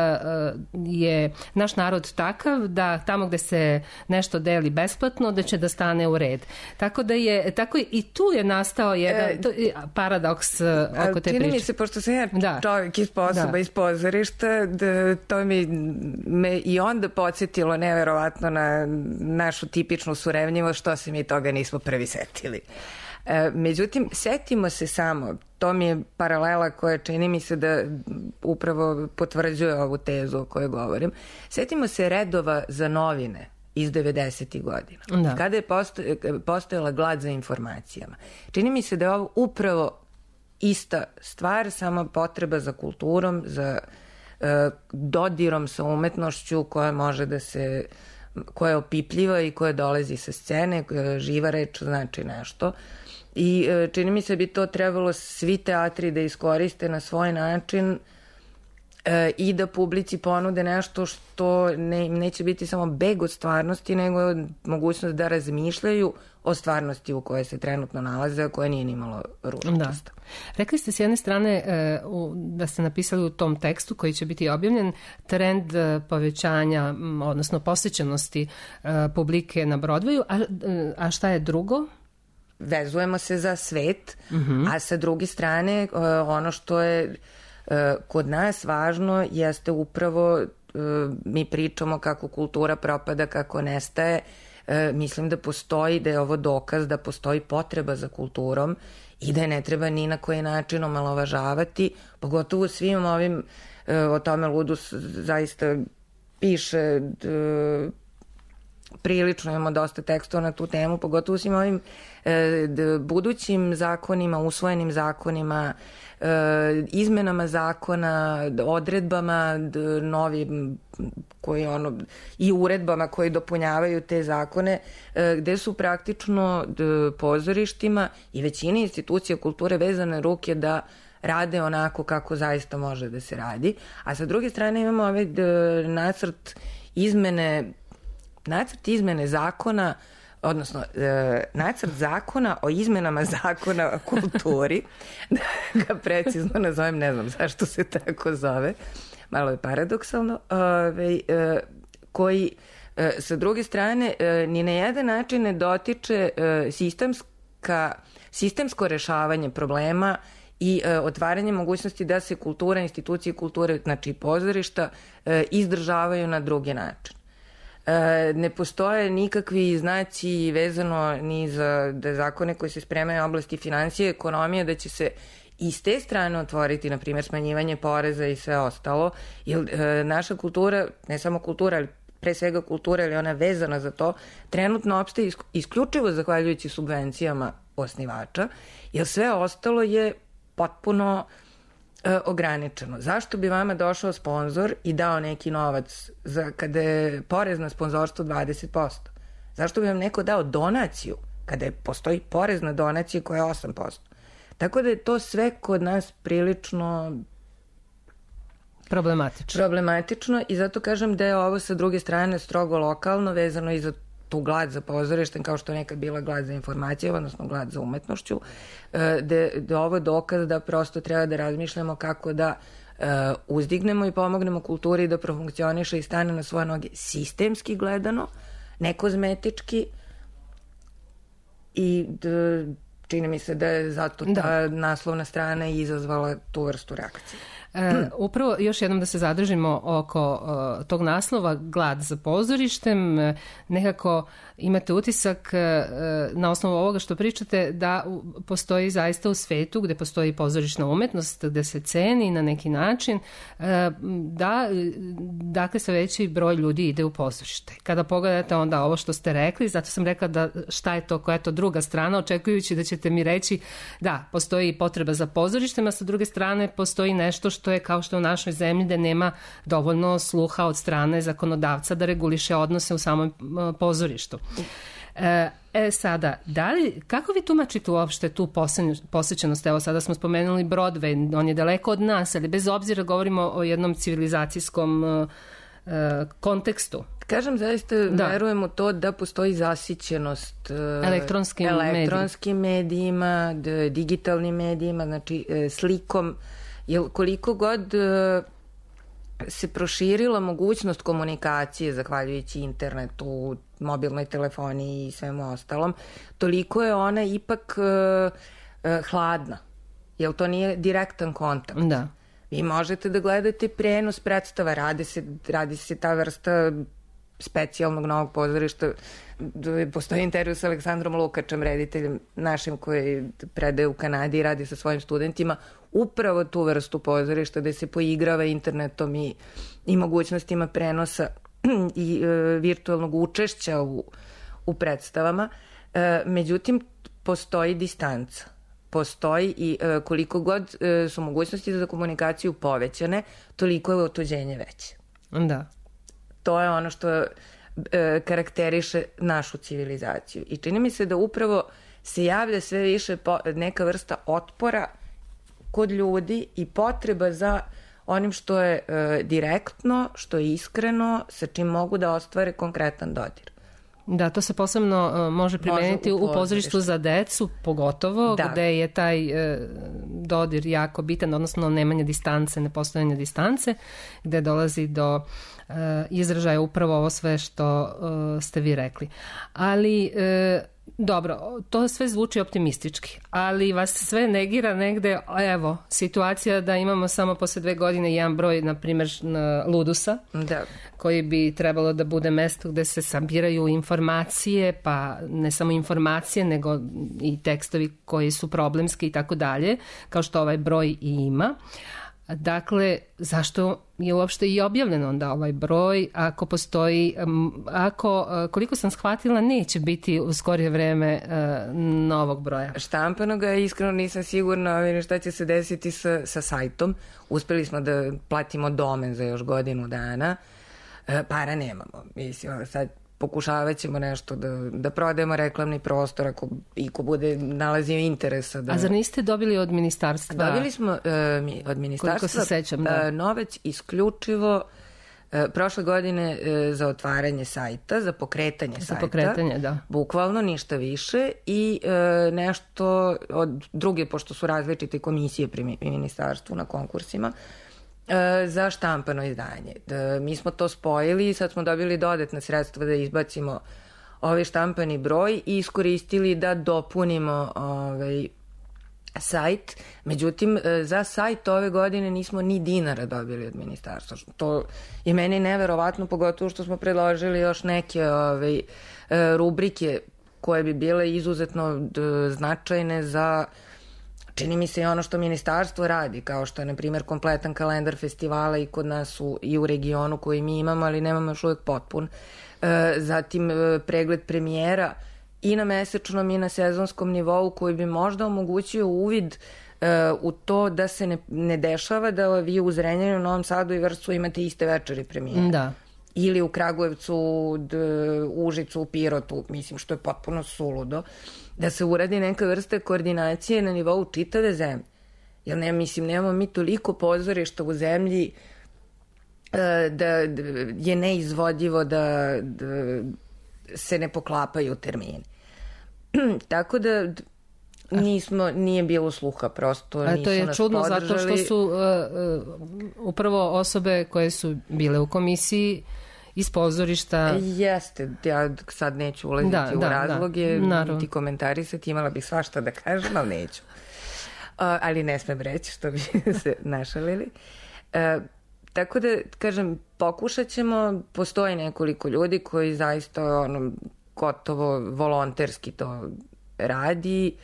je naš narod takav da tamo gde se nešto deli besplatno, da će da stane u red. Tako da je, tako i tu je nastao jedan paradoks oko te priče. Čini mi se, pošto sam ja čovjek iz posaba, iz pozorišta, to me i onda podsjetilo neverovatno na našu tipičnu surevnjivost, što se mi toga nismo prvi setili. Međutim, setimo se samo, to mi je paralela koja čini mi se da upravo potvrđuje ovu tezu o kojoj govorim, setimo se redova za novine iz 90. godina. Da. Kada je postojala glad za informacijama. Čini mi se da je ovo upravo ista stvar, samo potreba za kulturom, za dodirom sa umetnošću koja može da se, koja je opipljiva i koja dolazi sa scene, koja živa reč znači nešto. I čini mi se bi to trebalo svi teatri da iskoriste na svoj način i da publici ponude nešto što neće biti samo beg od stvarnosti, nego mogućnost da razmišljaju o stvarnosti u kojoj se trenutno nalaze, a koja nije ni malo ružičasta. Rekli ste s jedne strane da ste napisali u tom tekstu koji će biti objavljen trend povećanja, odnosno posjećenosti publike na Broadwayu, a šta je drugo? Vezujemo se za svet, a sa druge strane ono što je kod nas važno jeste upravo, mi pričamo kako kultura propada, kako nestaje. Mislim da postoji, da je ovo dokaz da postoji potreba za kulturom i da je ne treba ni na koji način omalovažavati, pogotovo svim ovim, o tome Ludus zaista piše, prilično imamo dosta tekstova na tu temu, pogotovo svim ovim budućim zakonima, usvojenim zakonima, izmenama zakona, odredbama novim koji i uredbama koji dopunjavaju te zakone, gde su praktično pozorištima i većini institucija kulture vezane ruke da rade onako kako zaista može da se radi. A sa druge strane imamo ovaj nacrt izmene zakona, odnosno nacrt zakona o izmenama zakona o kulturi, da ga precizno nazovem, ne znam zašto se tako zove, malo je paradoksalno, koji sa druge strane ni na jedan način ne dotiče sistemsko rešavanje problema i otvaranje mogućnosti da se kultura, institucije kulture, znači pozorišta, izdržavaju na drugi način. Ne postoje nikakvi znaci vezano ni za zakone koji se spremaju u oblasti financije, ekonomije, da će se i s te strane otvoriti, na primjer, smanjivanje poreza i sve ostalo, jer naša kultura, ne samo kultura, ali pre svega kultura, ili ona vezana za to, trenutno opstaje isključivo zahvaljujući subvencijama osnivača, jer sve ostalo je potpuno ograničeno. Zašto bi vama došao sponzor i dao neki novac kada je porez na sponzorstvo 20%? Zašto bi vam neko dao donaciju kada postoji porez na donacije koja je 8%? Tako da je to sve kod nas prilično problematično i zato kažem da je ovo sa druge strane strogo lokalno, vezano i za tu glad za pozorištem, kao što je nekad bila glad za informacije, odnosno glad za umetnošću, da je ovo dokaz da prosto treba da razmišljamo kako da uzdignemo i pomognemo kulturi da profunkcioniše i stane na svoje noge sistemski gledano, ne kozmetički, i čini mi se da je zato ta naslovna strana izazvala tu vrstu reakcije. Upravo još jednom da se zadržimo oko tog naslova glad za pozorištem, nekako imate utisak na osnovu ovoga što pričate da postoji zaista u svetu gde postoji pozorišna umetnost, gde se ceni na neki način, da dakle sve veći broj ljudi ide u pozorište. Kada pogledate onda ovo što ste rekli, zato sam rekla da šta je to, koja je to druga strana, očekujući da ćete mi reći da postoji potreba za pozorištem, a sa druge strane postoji nešto što je kao što je u našoj zemlji da nema dovoljno sluha od strane zakonodavca da reguliše odnose u samom pozorištu. Sada, kako vi tumačite uopšte tu posjećenost? Evo sada smo spomenuli Broadway, on je daleko od nas, ali bez obzira govorimo o jednom civilizacijskom kontekstu. Kažem, zaista verujem u to da postoji zasićenost elektronskim medijima, digitalnim medijima, znači slikom, jer koliko god se proširila mogućnost komunikacije zahvaljujući internetu, mobilnoj telefoniji i svemu ostalom, toliko je ona ipak hladna, jer to nije direktan kontakt. Da. Vi možete da gledate prenos predstava, radi se ta vrsta specijalnog novog pozorišta. Postoji intervju sa Aleksandrom Lukačem, rediteljem našim koji predaje u Kanadi i radi sa svojim studentima upravo tu vrstu pozorišta gde se poigrava internetom i mogućnostima prenosa i virtualnog učešća u predstavama. Međutim, postoji distanca. Postoji i koliko god su mogućnosti za komunikaciju povećane, toliko je otuđenje veće. Da. To je ono što karakteriše našu civilizaciju. I čini mi se da upravo se javlja sve više neka vrsta otpora kod ljudi i potreba za onim što je direktno, što je iskreno, sa čim mogu da ostvare konkretan dodir. Da, to se posebno može primeniti u pozorištu za decu, pogotovo gde je taj dodir jako bitan, odnosno nemanje distance, nepostojanje distance, gde dolazi do izražaja upravo ovo sve što ste vi rekli. Ali dobro, to sve zvuči optimistički, ali vas sve negira negde, evo, situacija da imamo samo posle 2 godine jedan broj, na primjer, Ludusa, koji bi trebalo da bude mesto gde se sabiraju informacije, pa ne samo informacije, nego i tekstovi koji su problemski i tako dalje, kao što ovaj broj i ima. Dakle, zašto je uopšte i objavljen onda ovaj broj ako postoji, koliko sam shvatila, neće biti u skorije vreme novog broja? Štampanoga, iskreno nisam sigurna šta će se desiti sa sajtom. Uspeli smo da platimo domen za još godinu dana. Para nemamo. Mislim, sad pokušavat ćemo nešto da prodajemo reklamni prostor ko bude nalazio interesa. A zar niste dobili od ministarstva? Dobili smo od ministarstva, koliko se sećam, novac isključivo prošle godine za otvaranje sajta, za pokretanje sajta. Bukvalno ništa više i nešto od druge, pošto su različite komisije pri ministarstvu na konkursima, za štampano izdanje. Mi smo to spojili i sad smo dobili dodatne sredstva da izbacimo ovaj štampani broj i iskoristili da dopunimo sajt. Međutim, za sajt ove godine nismo ni dinara dobili od ministarstva. To je meni neverovatno, pogotovo što smo predložili još neke rubrike koje bi bile izuzetno značajne za, čini mi se, i ono što ministarstvo radi, kao što je, na primjer, kompletan kalendar festivala i kod nas i u regionu koji mi imamo, ali nemamo još uvijek potpun. Zatim pregled premijera i na mesečnom i na sezonskom nivou koji bi možda omogućio uvid u to da se ne dešava da vi u Zrenjaninu, Novom Sadu i Vršcu imate iste večeri premijera. Da. Ili u Kragujevcu, Užicu, u Pirotu, mislim, što je potpuno suludo, da se uradi neka vrsta koordinacije na nivou čitave zemlje. Jer nemamo mi toliko pozorišta u zemlji da je neizvodljivo da se ne poklapaju termini. Tako da nije bilo sluha, prosto nisu nas podržali. To je čudno zato što su upravo osobe koje su bile u komisiji iz pozorišta. Jeste, ja sad neću ulaziti u razloge, niti komentarisati, imala bih svašta da kažem, ali neću. Ali ne smem reći, što bi se našalili. Tako da, kažem, pokušat ćemo, postoji nekoliko ljudi koji zaista gotovo volonterski to radi.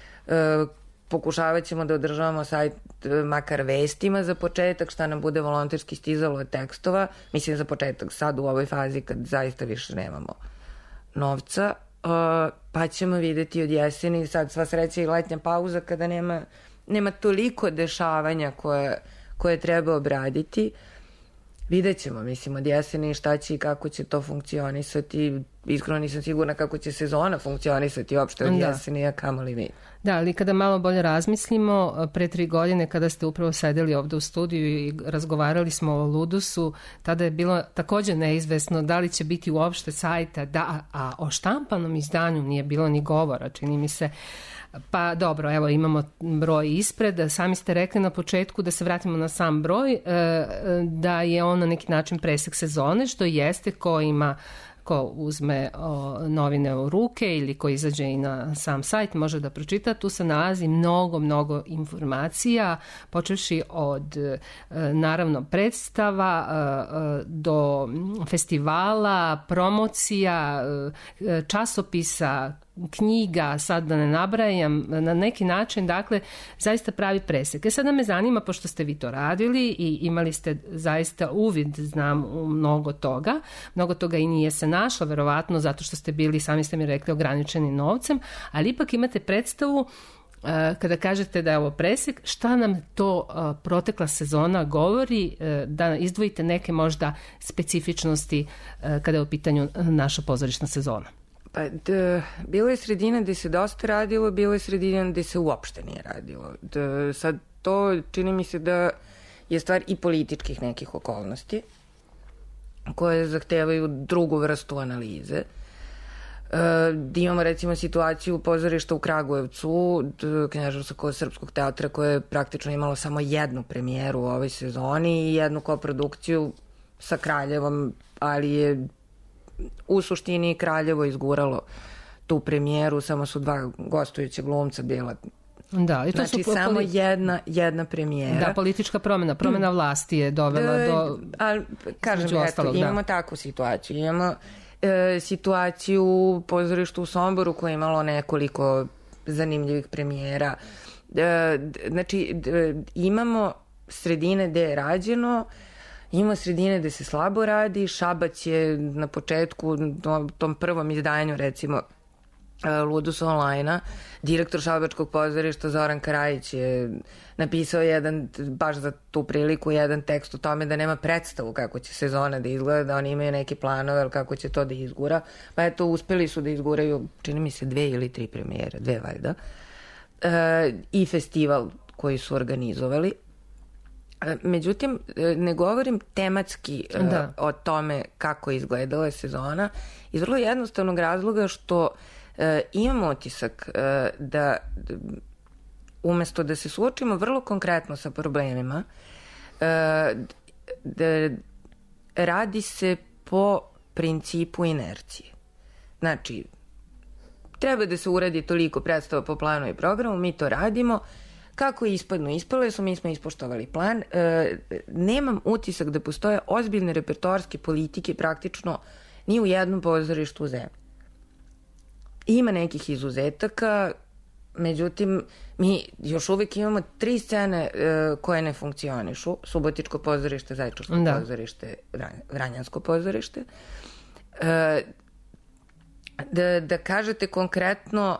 Pokušavat ćemo da održavamo sajt makar vestima za početak, šta nam bude volonterski stizalo od tekstova. Mislim za početak sad u ovoj fazi kad zaista više nemamo novca. Pa ćemo videti od jeseni, sad sva sreća i letnja pauza kada nema toliko dešavanja koje treba obraditi. Vidjet ćemo, mislim, od jeseni šta će i kako će to funkcionisati. Iskreno nisam sigurna kako će sezona funkcionisati uopšte od jeseni, a kamoli mi. Da, ali kada malo bolje razmislimo, pre 3 godine kada ste upravo sedeli ovde u studiju i razgovarali smo o Ludusu, tada je bilo također neizvesno da li će biti uopšte sajta, a o štampanom izdanju nije bilo ni govora, čini mi se. Pa dobro, evo imamo broj ispred, sami ste rekli na početku, da se vratimo na sam broj, da je on na neki način presek sezone, što jeste, ko uzme novine u ruke ili ko izađe i na sam sajt može da pročita. Tu se nalazi mnogo informacija, počevši od naravno predstava do festivala, promocija, časopisa, knjiga, sad da ne nabrajam, na neki način, dakle, zaista pravi presek. Sada me zanima, pošto ste vi to radili i imali ste zaista uvid, znam, u mnogo toga i nije se našlo, verovatno, zato što ste bili, sami ste mi rekli, ograničeni novcem, ali ipak imate predstavu kada kažete da je ovo presek, šta nam to protekla sezona govori, da izdvojite neke možda specifičnosti kada je u pitanju naša pozorišna sezona? Pa, bilo je sredina gde se dosta radilo, bilo je sredina gde se uopšte nije radilo. Sad, to čini mi se da je stvar i političkih nekih okolnosti koje zahtevaju drugu vrstu analize. Imamo recimo situaciju pozorišta u Kragujevcu, Knjaževskog srpskog teatra, koje je praktično imalo samo jednu premijeru u ovoj sezoni i jednu koprodukciju sa Kraljevom, ali je u suštini Kraljevo izguralo tu premijeru, samo su 2 gostujuća glumca bila. Da, i to znači, su samo jedna premijera. Da, politička promena vlasti je dovela do... Ali, kažem, imamo takvu situaciju. Imamo situaciju u pozorištu u Somboru koje je imalo nekoliko zanimljivih premijera. Znači, imamo sredine gde je rađeno, imamo sredine gde se slabo radi. Šabac je na početku, u tom prvom izdanju, recimo, Ludus online-a, direktor Šabačkog pozorišta Zoran Karajić je napisao baš za tu priliku jedan tekst o tome da nema predstavu kako će sezona da izgleda, da oni imaju neke planove, ali kako će to da izgura. Pa eto, uspeli su da izguraju, čini mi se 2 ili 3 premijere, 2 valjda, i festival koji su organizovali. Međutim, ne govorim tematski o tome kako je izgledala sezona, iz vrlo jednostavnog razloga što imam utisak da umesto da se suočimo vrlo konkretno sa problemima, da radi se po principu inercije. Znači, treba da se uradi toliko predstava po planu i programu, mi to radimo, kako ispale su, mi smo ispoštovali plan. Nemam utisak da postoje ozbiljne repertoarske politike praktično ni u jednom pozorištu u zemlji. Ima nekih izuzetaka, međutim, mi još uvijek imamo 3 scene koje ne funkcionišu. Subotičko pozorište, Zaječarsko pozorište, Vranjansko pozorište. Da kažete konkretno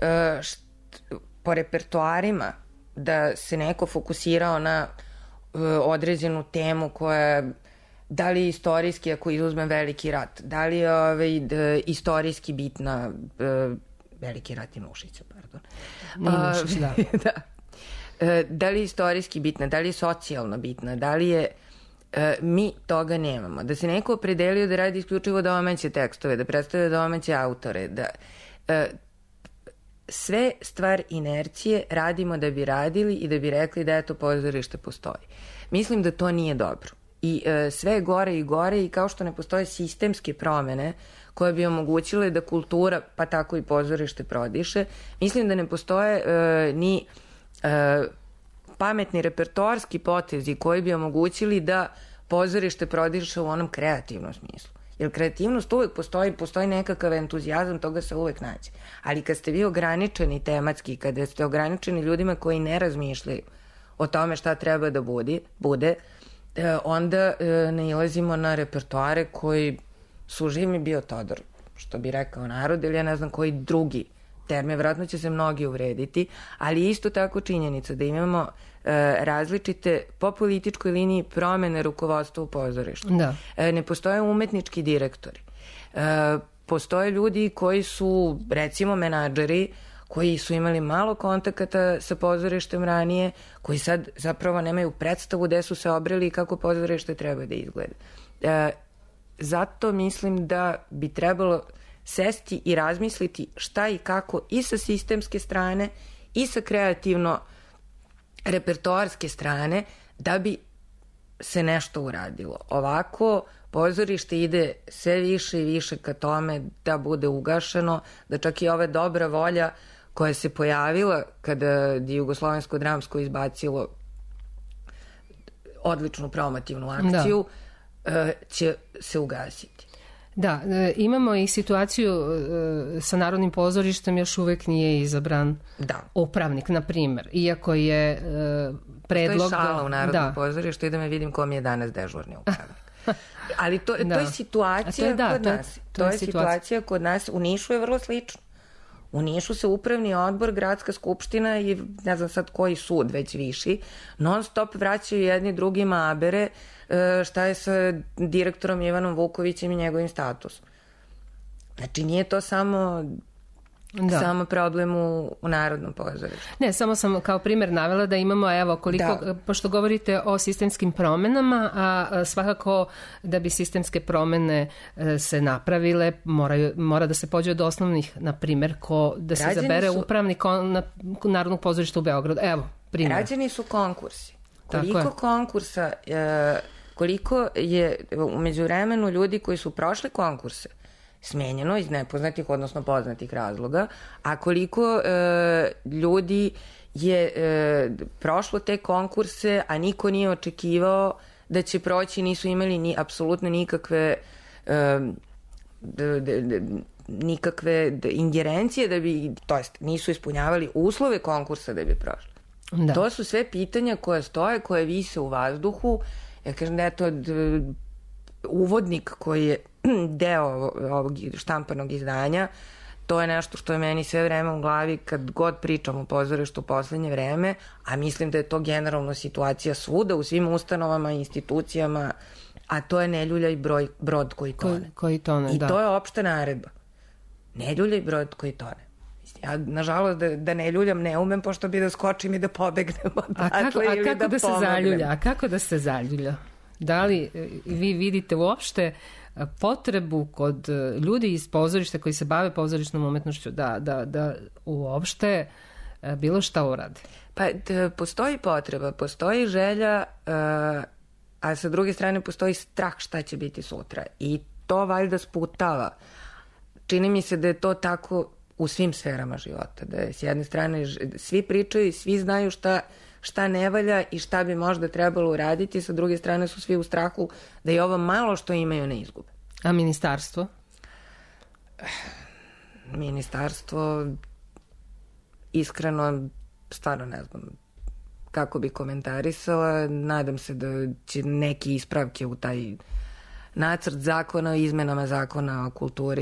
po repertoarima da se neko fokusirao na određenu temu koja, da li je istorijski, ako izuzmem Veliki rat, da li je istorijski bitna Veliki rat i Nušića, pardon. Nušić, da. Da li je istorijski bitna, da li je socijalno bitna, da li je... Mi toga nemamo. Da se neko opredelio da radi isključivo domaće tekstove, da predstavlja domaće autore, da... Sve stvar inercije radimo da bi radili i da bi rekli da eto pozorište postoji. Mislim da to nije dobro. I sve je gore i gore i kao što ne postoje sistemske promene koje bi omogućile da kultura, pa tako i pozorište prodiše, mislim da ne postoje ni pametni repertoarski potezi koji bi omogućili da pozorište prodiše u onom kreativnom smislu. Jer kreativnost uvek postoji nekakav entuzijazam, toga se uvek nađe. Ali kad ste vi ograničeni tematski, kada ste ograničeni ljudima koji ne razmišljaju o tome šta treba da bude, onda nailazimo na repertoare koji su živ mi bio Todor, što bi rekao narod, ili ja ne znam koji drugi termin, vjerojatno će se mnogi uvrediti, ali isto tako činjenica da imamo različite po političkoj liniji promene rukovodstva u pozorištu. Da. Ne postoje umetnički direktori. Postoje ljudi koji su, recimo, menadžeri, koji su imali malo kontakata sa pozorištem ranije, koji sad zapravo nemaju predstavu gde su se obreli i kako pozorište treba da izgleda. Zato mislim da bi trebalo sesti i razmisliti šta i kako i sa sistemske strane i sa kreativno repertoarske strane da bi se nešto uradilo. Ovako pozorište ide sve više i više ka tome da bude ugašeno, da čak i ova dobra volja koja se pojavila kada je Jugoslovensko dramsko izbacilo odličnu promotivnu akciju, će se ugasiti. Da, imamo i situaciju sa Narodnim pozorištem, još uvek nije izabran upravnik, na primjer, iako je predlog... To je šala u Narodnom pozorištu i da me vidim ko mi je danas dežurni upravnik. Ali to je situacija kod nas. To je situacija kod nas. U Nišu je vrlo slično. U Nišu se upravni odbor, gradska skupština i ne znam sad koji sud već viši, non stop vraćaju jedni drugima abere šta je sa direktorom Ivanom Vukovićem i njegovim statusom. Znači nije to samo Da. samo problem u Narodnom pozorištu. Ne, samo sam kao primjer navela da imamo, evo, koliko, pošto govorite o sistemskim promenama, a svakako da bi sistemske promene se napravile, mora da se pođe od osnovnih, na primjer, da se zabere upravnik na Narodnog pozorišta u Beogradu. Evo, primjer. Rađeni su konkursi. Koliko konkursa, koliko je u međuvremenu ljudi koji su prošli konkurse smenjeno iz nepoznatih, odnosno poznatih razloga, a koliko ljudi je prošlo te konkurse, a niko nije očekivao da će proći, nisu imali ni apsolutno nikakve ingerencije da bi, to jest nisu ispunjavali uslove konkursa da bi prošli. Da. To su sve pitanja koje stoje, koje vise u vazduhu. Ja kažem da je to uvodnik koji je deo ovog štampanog izdanja, to je nešto što je meni sve vreme u glavi kad god pričam o pozorištu u poslednje vreme, a mislim da je to generalno situacija svuda, u svim ustanovama, institucijama, a to je ne ljuljaj brod koji tone. Koji tone, I to je opšta naredba. Ne ljuljaj brod koji tone. Ja, nažalost, da ne ljuljam ne umem, pošto bi da skočim i da pobegnem odatle ili da pomognem. A kako da se zaljulja? Da li vi vidite uopšte potrebu kod ljudi iz pozorišta koji se bave pozorišnom umetnošću da uopšte bilo šta urade? Pa postoji potreba, postoji želja, a sa druge strane postoji strah šta će biti sutra. I to valjda sputava. Čini mi se da je to tako u svim sferama života. Da je s jedne strane svi pričaju i svi znaju šta ne valja i šta bi možda trebalo uraditi, sa druge strane su svi u strahu da i ovo malo što imaju ne izgube. A ministarstvo? Ministarstvo, iskreno, stvarno ne znam kako bi komentarisala. Nadam se da će neke ispravke u taj nacrt zakona o izmenama zakona o kulturi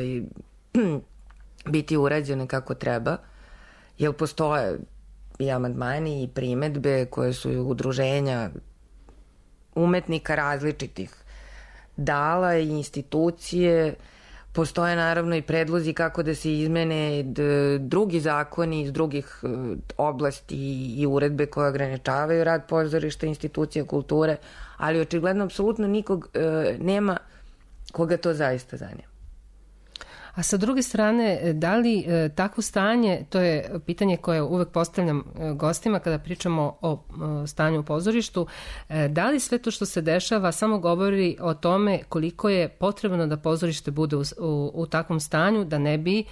biti urađene kako treba, jer postoje i amandmani i primetbe koje su udruženja umetnika različitih dala i institucije. Postoje naravno i predlozi kako da se izmene drugi zakoni iz drugih oblasti i uredbe koje ograničavaju rad pozorišta, institucija kulture, ali očigledno apsolutno nikog nema koga to zaista zanima. A sa druge strane, da li takvo stanje, to je pitanje koje uvek postavljam gostima kada pričamo o stanju u pozorištu, da li sve to što se dešava samo govori o tome koliko je potrebno da pozorište bude u takvom stanju da ne bi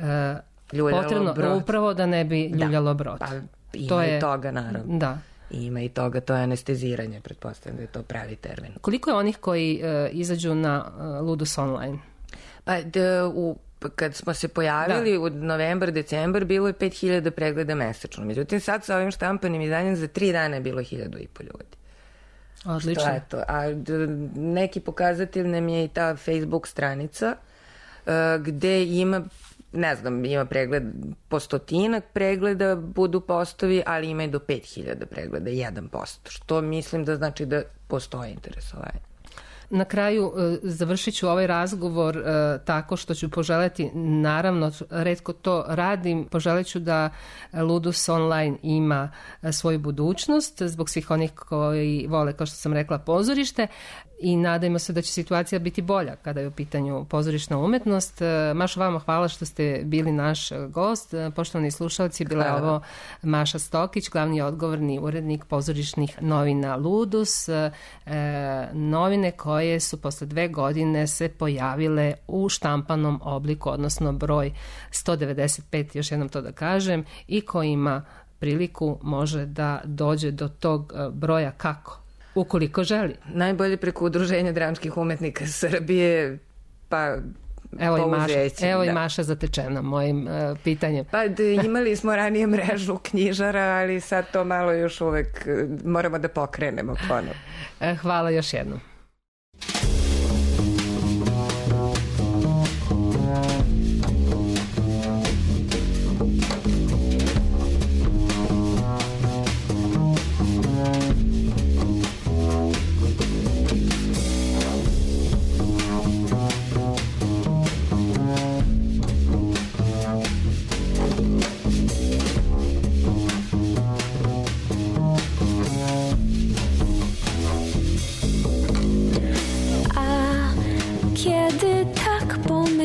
upravo da ne bi ljuljalo brod? Pa ima i toga, naravno. Da. Ima i toga, to je anesteziranje, pretpostavljam da je to pravi termin. Koliko je onih koji izađu na Ludus online? Pa kad smo se pojavili u novembar, decembar, bilo je 5000 pregleda mesečno. Međutim, sad sa ovim štampanim izdanjem za 3 dana je bilo 1500 ljudi. Odlično. Što je to? A neki pokazatelj nam je i ta Facebook stranica gde ima, ne znam, ima pregled po 100 pregleda budu postovi, ali ima i do 5000 pregleda, 1%, što mislim da znači da postoje interesovanje. Na kraju završit ću ovaj razgovor tako što ću poželjeti, naravno, retko to radim, poželit ću da Ludus online ima svoju budućnost zbog svih onih koji vole, kao što sam rekla, pozorište, i nadajmo se da će situacija biti bolja kada je u pitanju pozorišna umetnost. Maša, vama hvala što ste bili naš gost. Poštovani slušalci, bila je ovo Maša Stokić, glavni odgovorni urednik pozorišnih novina Ludus. Novine koje su posle 2 godine se pojavile u štampanom obliku, odnosno broj 195, još jednom to da kažem, i ko ima priliku može da dođe do tog broja kako? Ukoliko želi. Najbolje preko Udruženja dramskih umetnika Srbije, pa Evo i Maša zatečena mojim pitanjem. Pa imali smo ranije mrežu knjižara, ali sad to malo još uvek moramo da pokrenemo ponovo. Hvala još jednom.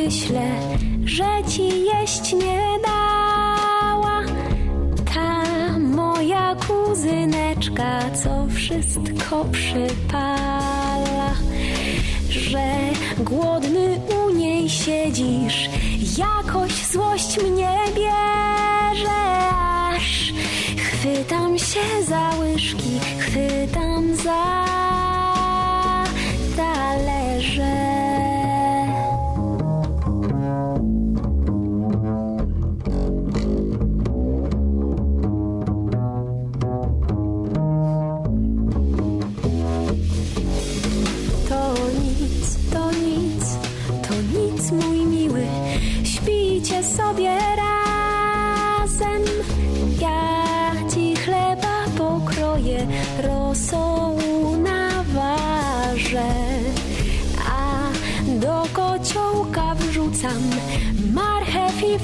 myślę, że ci jeść nie dała ta moja kuzyneczka, co wszystko przypala, że głodny u niej siedzisz, jakoś złość mnie bierze, aż chwytam się za łyżki, chwytam za talerze. Mój miły, śpijcie sobie razem. Ja ci chleba pokroję, rosołu naważę, a do kociołka wrzucam marchew i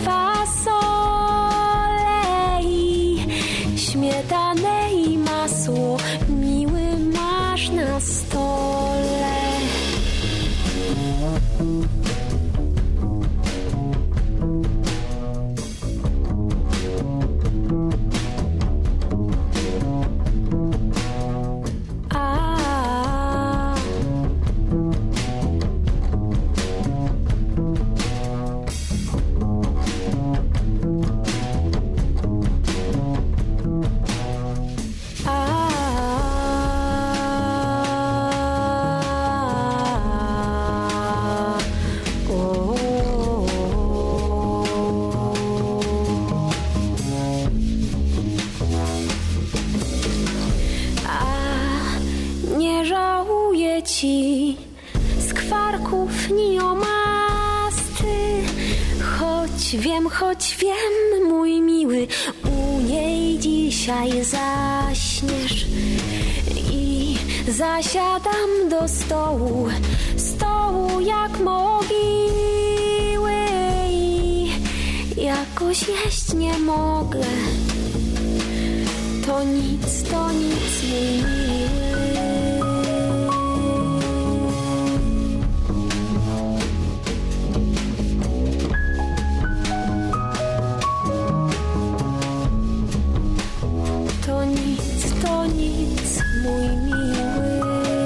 fasolę i śmietanę i masło. Miły, masz na stole. Ci skwarków ni omasty, choć wiem, mój miły, u niej dzisiaj zaśniesz i zasiadam do stołu jak mogiły i jakoś jeść nie mogę. To nic, mój miły. To nic, mój miły.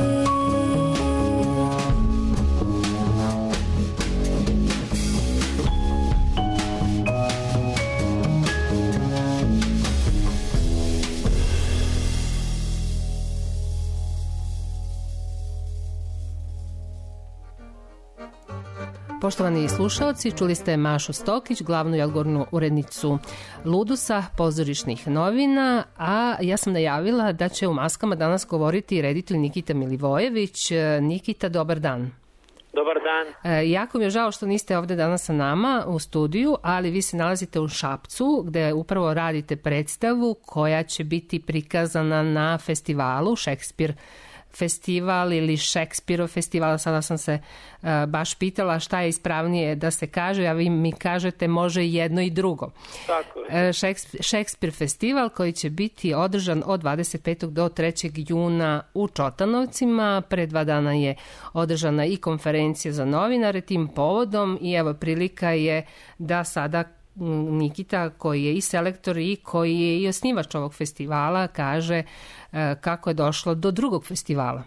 Poštovani slušalci, čuli ste Mašu Stokić, glavnu i odgovornu urednicu Ludusa, pozorišnih novina, a ja sam najavila da će u Maskama danas govoriti reditelj Nikita Milivojević. Nikita, dobar dan. Dobar dan. Jako mi je žao što niste ovde danas sa nama u studiju, ali vi se nalazite u Šapcu gde upravo radite predstavu koja će biti prikazana na festivalu Šekspir festival ili Šekspirov festival. Sada sam se baš pitala šta je ispravnije da se kaže, a vi mi kažete može jedno i drugo. Tako je. Šekspir festival koji će biti održan od 25. do 3. juna u Čotanovcima. Pre 2 dana je održana i konferencija za novinare tim povodom i evo prilika je da sada Nikita, koji je i selektor i koji je i osnivač ovog festivala, kaže kako je došlo do drugog festivala.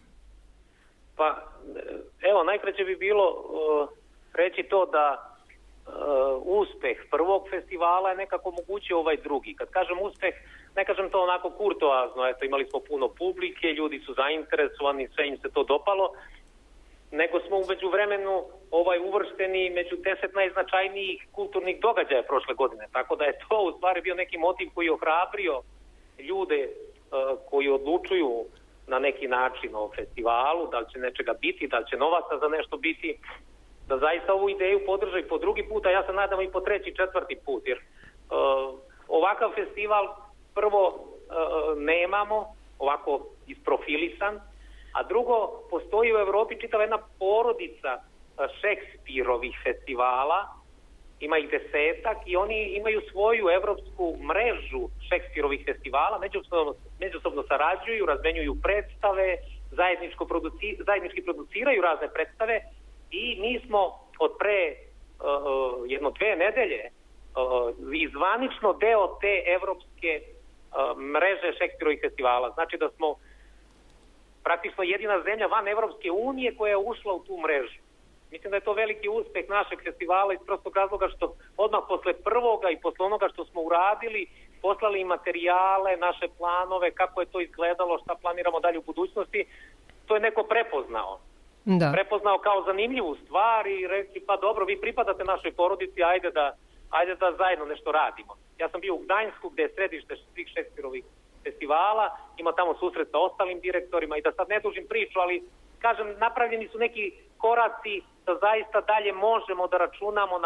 Pa, evo, najkraće bi bilo reći to da uspeh prvog festivala je nekako omogućio ovaj drugi. Kad kažem uspeh, ne kažem to onako kurtoazno, eto, imali smo puno publike, ljudi su zainteresovani, sve im se to dopalo, nego smo umeđu vremenu uvršteni među 10 najznačajnijih kulturnih događaja prošle godine. Tako da je to u stvari bio neki motiv koji je ohrabrio ljude koji odlučuju na neki način o festivalu, da li će nečega biti, da li će novaca za nešto biti, da zaista ovu ideju podrže i po drugi put, a ja se nadam i po 3., 4. put, jer ovakav festival prvo nemamo, ovako isprofilisan, a drugo, postoji u Evropi čitava jedna porodica Šekspirovih festivala, ima ih 10-ak i oni imaju svoju evropsku mrežu Šekspirovih festivala, međusobno sarađuju, razmenjuju predstave, zajednički produciraju razne predstave i mi smo od pre jedno 2 nedelje i zvanično deo te evropske mreže Šekspirovih festivala. Znači da smo praktično jedina zemlja van Evropske unije koja je ušla u tu mrežu. Mislim da je to veliki uspeh našeg festivala iz prostog razloga što odmah posle prvoga i posle onoga što smo uradili, poslali im materijale, naše planove, kako je to izgledalo, šta planiramo dalje u budućnosti, to je neko prepoznao. Da. Prepoznao kao zanimljivu stvar i rekli, pa dobro, vi pripadate našoj porodici, ajde da zajedno nešto radimo. Ja sam bio u Gdańsku gde je središte svih Šekspirovih festivala, ima tamo susret sa ostalim direktorima i da sad ne dužim priču, ali kažem, napravljeni su neki koraci da zaista dalje možemo da računamo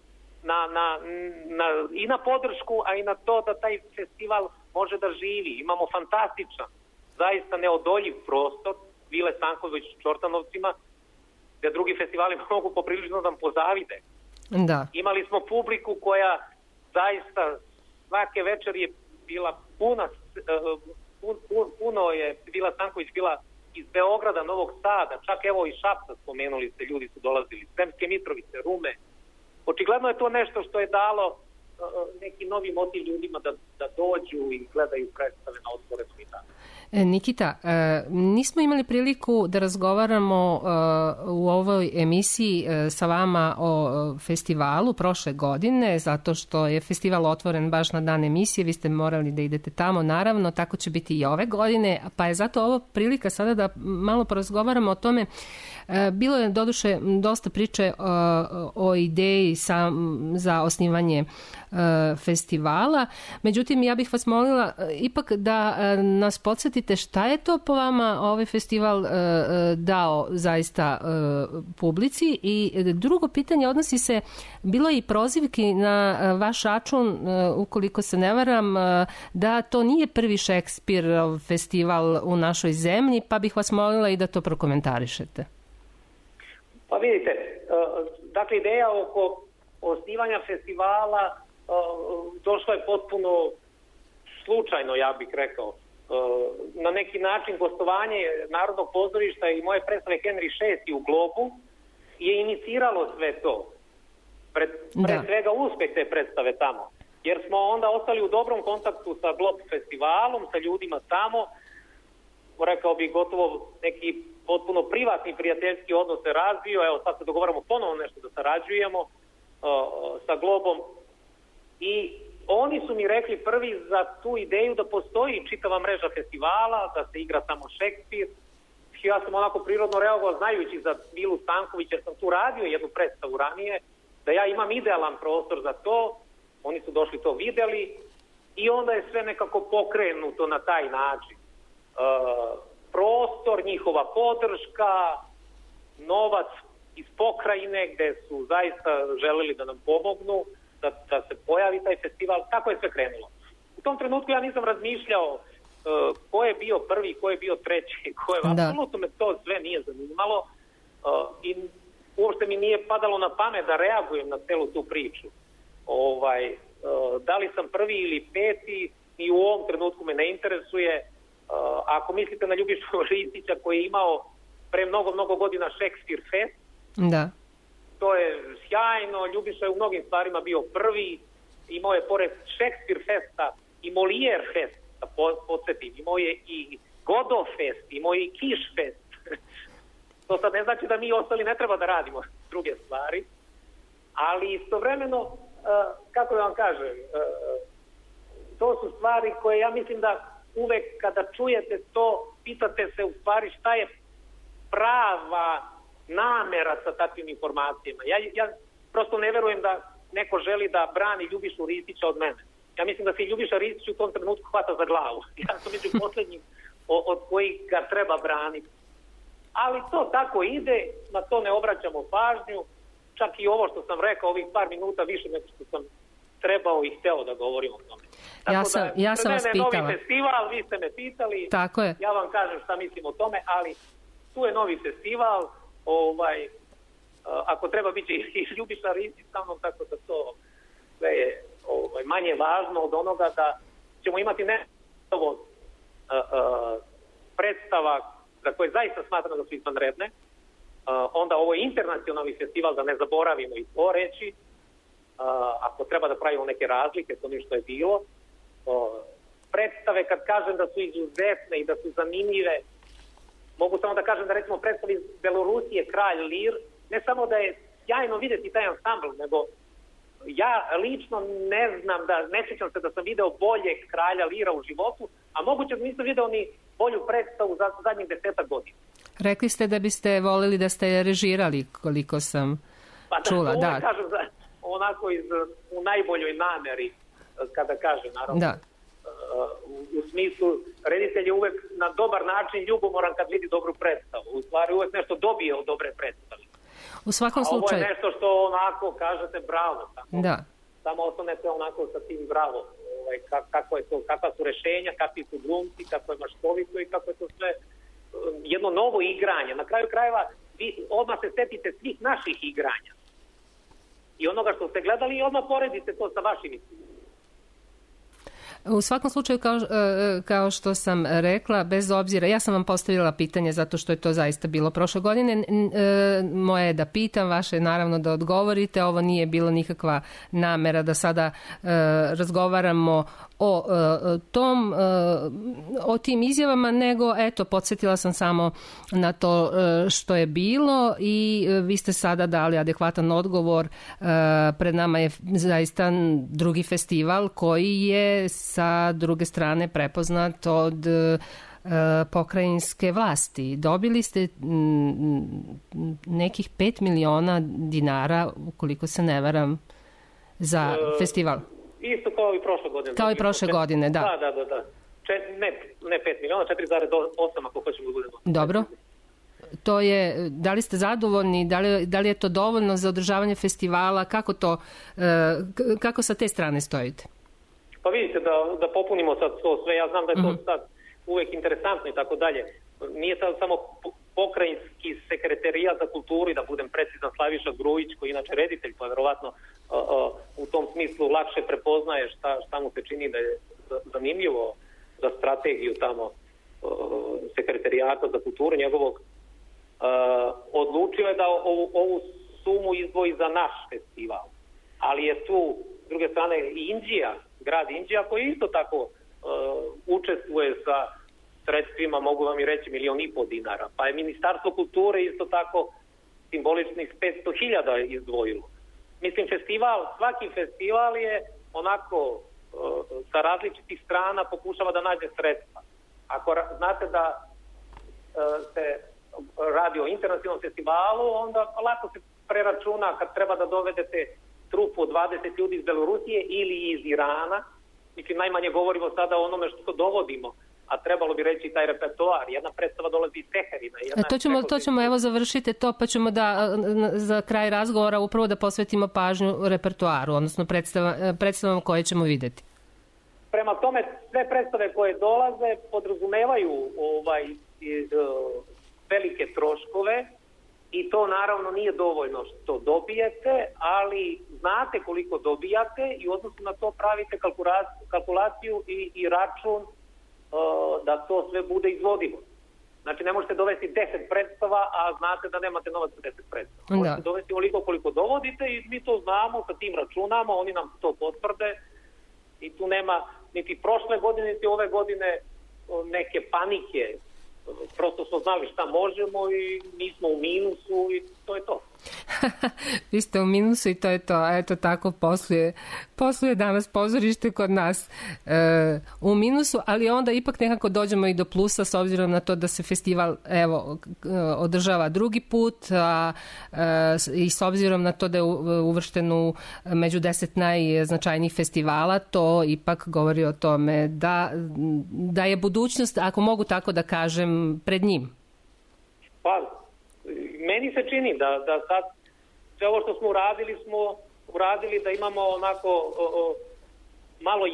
i na podršku, a i na to da taj festival može da živi. Imamo fantastičan, zaista neodoljiv prostor, Vile Stanković u Čortanovcima, gde drugi festivali mogu poprilično da nam pozavide. Da. Imali smo publiku koja zaista svake večer je bila puno je Vila Stanković bila iz Beograda, Novog Sada, čak evo i Šapca spomenuli ste, ljudi su dolazili, Sremske Mitrovice, Rume. Očigledno je to nešto što je dalo neki novi motiv ljudima da dođu i gledaju predstave na otvorenom i tako. Nikita, nismo imali priliku da razgovaramo u ovoj emisiji sa vama o festivalu prošle godine, zato što je festival otvoren baš na dan emisije, vi ste morali da idete tamo, naravno, tako će biti i ove godine, pa je zato ovo prilika sada da malo porazgovaramo o tome. Bilo je doduše dosta priče o ideji za osnivanje festivala, međutim ja bih vas molila ipak da nas podsjetite šta je to po vama ovaj festival dao zaista publici. I drugo pitanje odnosi se, bilo je i prozivki na vaš račun, ukoliko se ne varam, da to nije prvi Šekspirov festival u našoj zemlji, pa bih vas molila i da to prokomentarišete. Pa vidite, dakle ideja oko osnivanja festivala došla je potpuno slučajno, ja bih rekao. Na neki način gostovanje Narodnog pozorišta i moje predstave Henry VI u Globu je iniciralo sve to. Pre svega uspeh te predstave tamo. Jer smo onda ostali u dobrom kontaktu sa Glob festivalom, sa ljudima tamo. Rekao bih gotovo neki potpuno privatni prijateljski odnos se razvio. Evo sad se dogovaramo ponovo nešto da sarađujemo sa Globom. I oni su mi rekli prvi za tu ideju da postoji čitava mreža festivala, da se igra samo Šekspir. Ja sam onako prirodno reagovao znajući za Vilu Stanković, jer sam tu radio jednu predstavu ranije, da ja imam idealan prostor za to. Oni su došli, to videli i onda je sve nekako pokrenuto na taj način. Prostor, njihova podrška, novac iz pokrajine gde su zaista želeli da nam pomognu, da se pojavi taj festival, tako je sve krenulo. U tom trenutku ja nisam razmišljao ko je bio prvi, ko je bio treći, apsolutno me to sve nije zanimalo i uopšte mi nije padalo na pamet da reagujem na celu tu priču. Da li sam prvi ili peti, i u ovom trenutku me ne interesuje. Ako mislite na Ljubišu Ristića koji je imao pre mnogo godina Šekspir Fest, da. To je sjajno, Ljubiša je u mnogim stvarima bio prvi, imao je pored Šekspir Festa i Molière Fest, da podsjetim, imao je i Godot Fest, imao je i Kiš Fest. To sad ne znači da mi ostali ne treba da radimo druge stvari, ali istovremeno, kako da vam kažem, to su stvari koje ja mislim da uvek kada čujete to, pitate se u stvari šta je prava namera sa takvim informacijama. Ja prosto ne verujem da neko želi da brani Ljubišu Ristića od mene. Ja mislim da se Ljubiša Ristić u tom trenutku hvata za glavu. Ja sam među poslednjim od kojih ga treba braniti. Ali to tako ide, na to ne obraćamo pažnju. Čak i ovo što sam rekao, ovih par minuta više nego što sam trebao i hteo da govorim o tome. Ja sam vas pitala. Novi festival, vi ste me pitali. Tako je. Ja vam kažem šta mislim o tome, ali tu je novi festival. Ako treba biti i Ljubiša Ristić sa mnom, tako da to sve je manje važno od onoga da ćemo imati nešto predstava za koje zaista smatram da su izvanredne. Onda ovo je internacionalni festival, da ne zaboravimo i to reći. Ako treba da pravimo neke razlike, to ništa je bilo. Predstave, kad kažem da su izuzetne i da su zanimljive, mogu samo da kažem da recimo predstavi iz Belorusije Kralj Lir, ne samo da je sjajno vidjeti taj ansambl, nego ja lično ne znam, ne sjećam se da sam video boljeg Kralja Lira u životu, a moguće da nisam video ni bolju predstavu za zadnjih 10 godina. Rekli ste da biste volili da ste režirali, koliko sam čula. Da, kažem onako u najboljoj nameri, kada kažem, naravno. Da. U smislu, reditelj je uvek na dobar način ljubomoran kad vidi dobru predstavu. U stvari uvek nešto dobije od dobre predstave. U svakom slučaju. Ovo je nešto što onako kažete bravo. Samo ostanete onako sa tim bravo. Kako je to, kakva su rešenja, kakvi su glumci, kako je maštovito i kako je to sve jedno novo igranje. Na kraju krajeva vi odmah se setite svih naših igranja. I onoga što ste gledali i odmah poredite to sa vašim istinima. U svakom slučaju, kao što sam rekla, bez obzira, ja sam vam postavila pitanje zato što je to zaista bilo prošle godine. Moje je da pitam, vaše je naravno da odgovorite. Ovo nije bilo nikakva namera da sada razgovaramo o tim izjavama, nego eto, podsjetila sam samo na to što je bilo i vi ste sada dali adekvatan odgovor. Pred nama je zaista drugi festival koji je sa druge strane prepoznat od pokrajinske vlasti. Dobili ste nekih 5 miliona dinara, ukoliko se ne varam, za festival. Isto kao i prošle godine. Kao i prošle godine, da. Da. Ne 5 miliona, 4,8 ako hoćemo da budemo. Dobro. To je, da li ste zadovoljni, da li je to dovoljno za održavanje festivala, kako sa te strane stojite? Pa vidite, da popunimo sad to sve, ja znam da je to sad uvek interesantno i tako dalje. Nije sad samo pokrajinski sekretarijat za kulturu i da budem precizan Slaviša Grujić, koji je inače reditelj, pa verovatno u tom smislu lakše prepoznaje šta mu se čini da je zanimljivo za strategiju tamo sekretarijata za kulturu njegovog. Odlučio je da ovu sumu izdvoji za naš festival. Ali je tu, s druge strane, Inđija, grad Inđija, koji isto tako učestvuje sa sredstvima, mogu vam i reći, 1,5 miliona dinara. Pa je Ministarstvo kulture isto tako simboličnih 500.000 izdvojilo. Mislim, svaki festival je onako sa različitih strana pokušava da nađe sredstva. Ako znate da se radi o internacionalnom festivalu, onda lako se preračuna kad treba da dovedete trupu od 20 ljudi iz Belorusije ili iz Irana. Mislim, najmanje govorimo sada o onome što dovodimo, a trebalo bi reći taj repertoar. Jedna predstava dolazi iz Teherina. To ćemo, evo završite to, pa ćemo za kraj razgovora upravo da posvetimo pažnju repertoaru, odnosno predstavama koje ćemo videti. Prema tome, sve predstave koje dolaze podrazumevaju velike troškove i to naravno nije dovoljno što dobijete, ali znate koliko dobijate i u odnosu na to pravite kalkulaciju i račun da to sve bude izvodivo. Znači, ne možete dovesti 10 predstava, a znate da nemate novac za 10 predstava. Možete dovesti oliko koliko dovodite i mi to znamo, sa tim računamo, oni nam to potvrde i tu nema niti prošle godine, niti ove godine neke panike. Prosto smo znali šta možemo i nismo u minusu i to je to. Vi ste u minusu i to je to. A eto tako posluje danas pozorište kod nas u minusu, ali onda ipak nekako dođemo i do plusa s obzirom na to da se festival održava drugi put i s obzirom na to da je uvršten među 10 najznačajnijih festivala, to ipak govori o tome da je budućnost, ako mogu tako da kažem, pred njim. Pa, meni se čini da sad sve ovo što smo uradili da imamo onako malo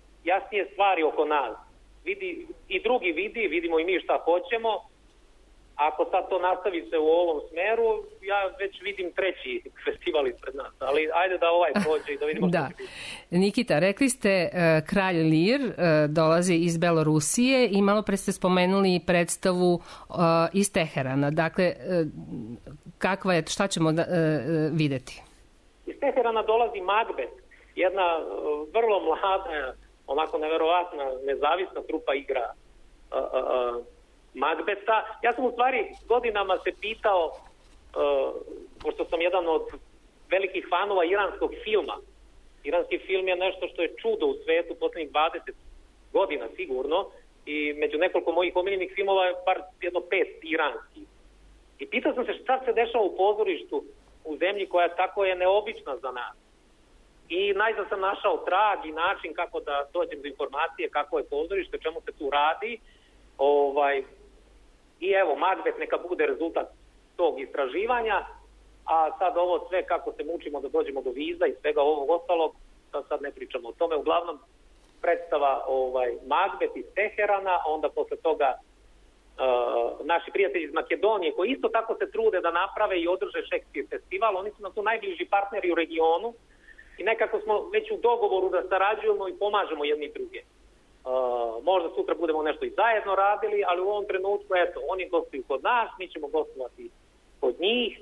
jasnije stvari oko nas. I drugi vidimo i mi šta hoćemo, Ako sad to nastavi se u ovom smeru, ja već vidim treći festival ispred nas, ali ajde da ovaj prođe i da vidimo što će biti. Nikita, rekli ste Kralj Lir dolazi iz Belorusije i malo pre ste spomenuli predstavu iz Teherana. Dakle, kakva je, šta ćemo videti? Iz Teherana dolazi Magbet, jedna vrlo mlada, onako neverovatna, nezavisna trupa igra Magbeta. Ja sam u stvari godinama se pitao, pošto sam jedan od velikih fanova iranskog filma. Iranski film je nešto što je čudo u svetu poslednjih 20 godina sigurno i među nekoliko mojih omiljenih filmova je bar jedno 5 iranskih. I pitao sam se šta se dešava u pozorištu u zemlji koja tako je neobična za nas. I najzad sam našao trag i način kako da dođem do informacije kako je pozorište, čemu se tu radi. I evo, Magbet neka bude rezultat tog istraživanja, a sad ovo sve kako se mučimo da dođemo do viza i svega ovog ostalog, da sad ne pričamo o tome. Uglavnom, predstava Magbet iz Teherana, onda posle toga naši prijatelji iz Makedonije, koji isto tako se trude da naprave i održe Šekspir festival, oni su nam tu najbliži partneri u regionu i nekako smo već u dogovoru da sarađujemo i pomažemo jedni druge. Možda sutra budemo nešto i zajedno radili, ali u ovom trenutku, eto, oni gostuju kod nas, mi ćemo gostovati kod njih,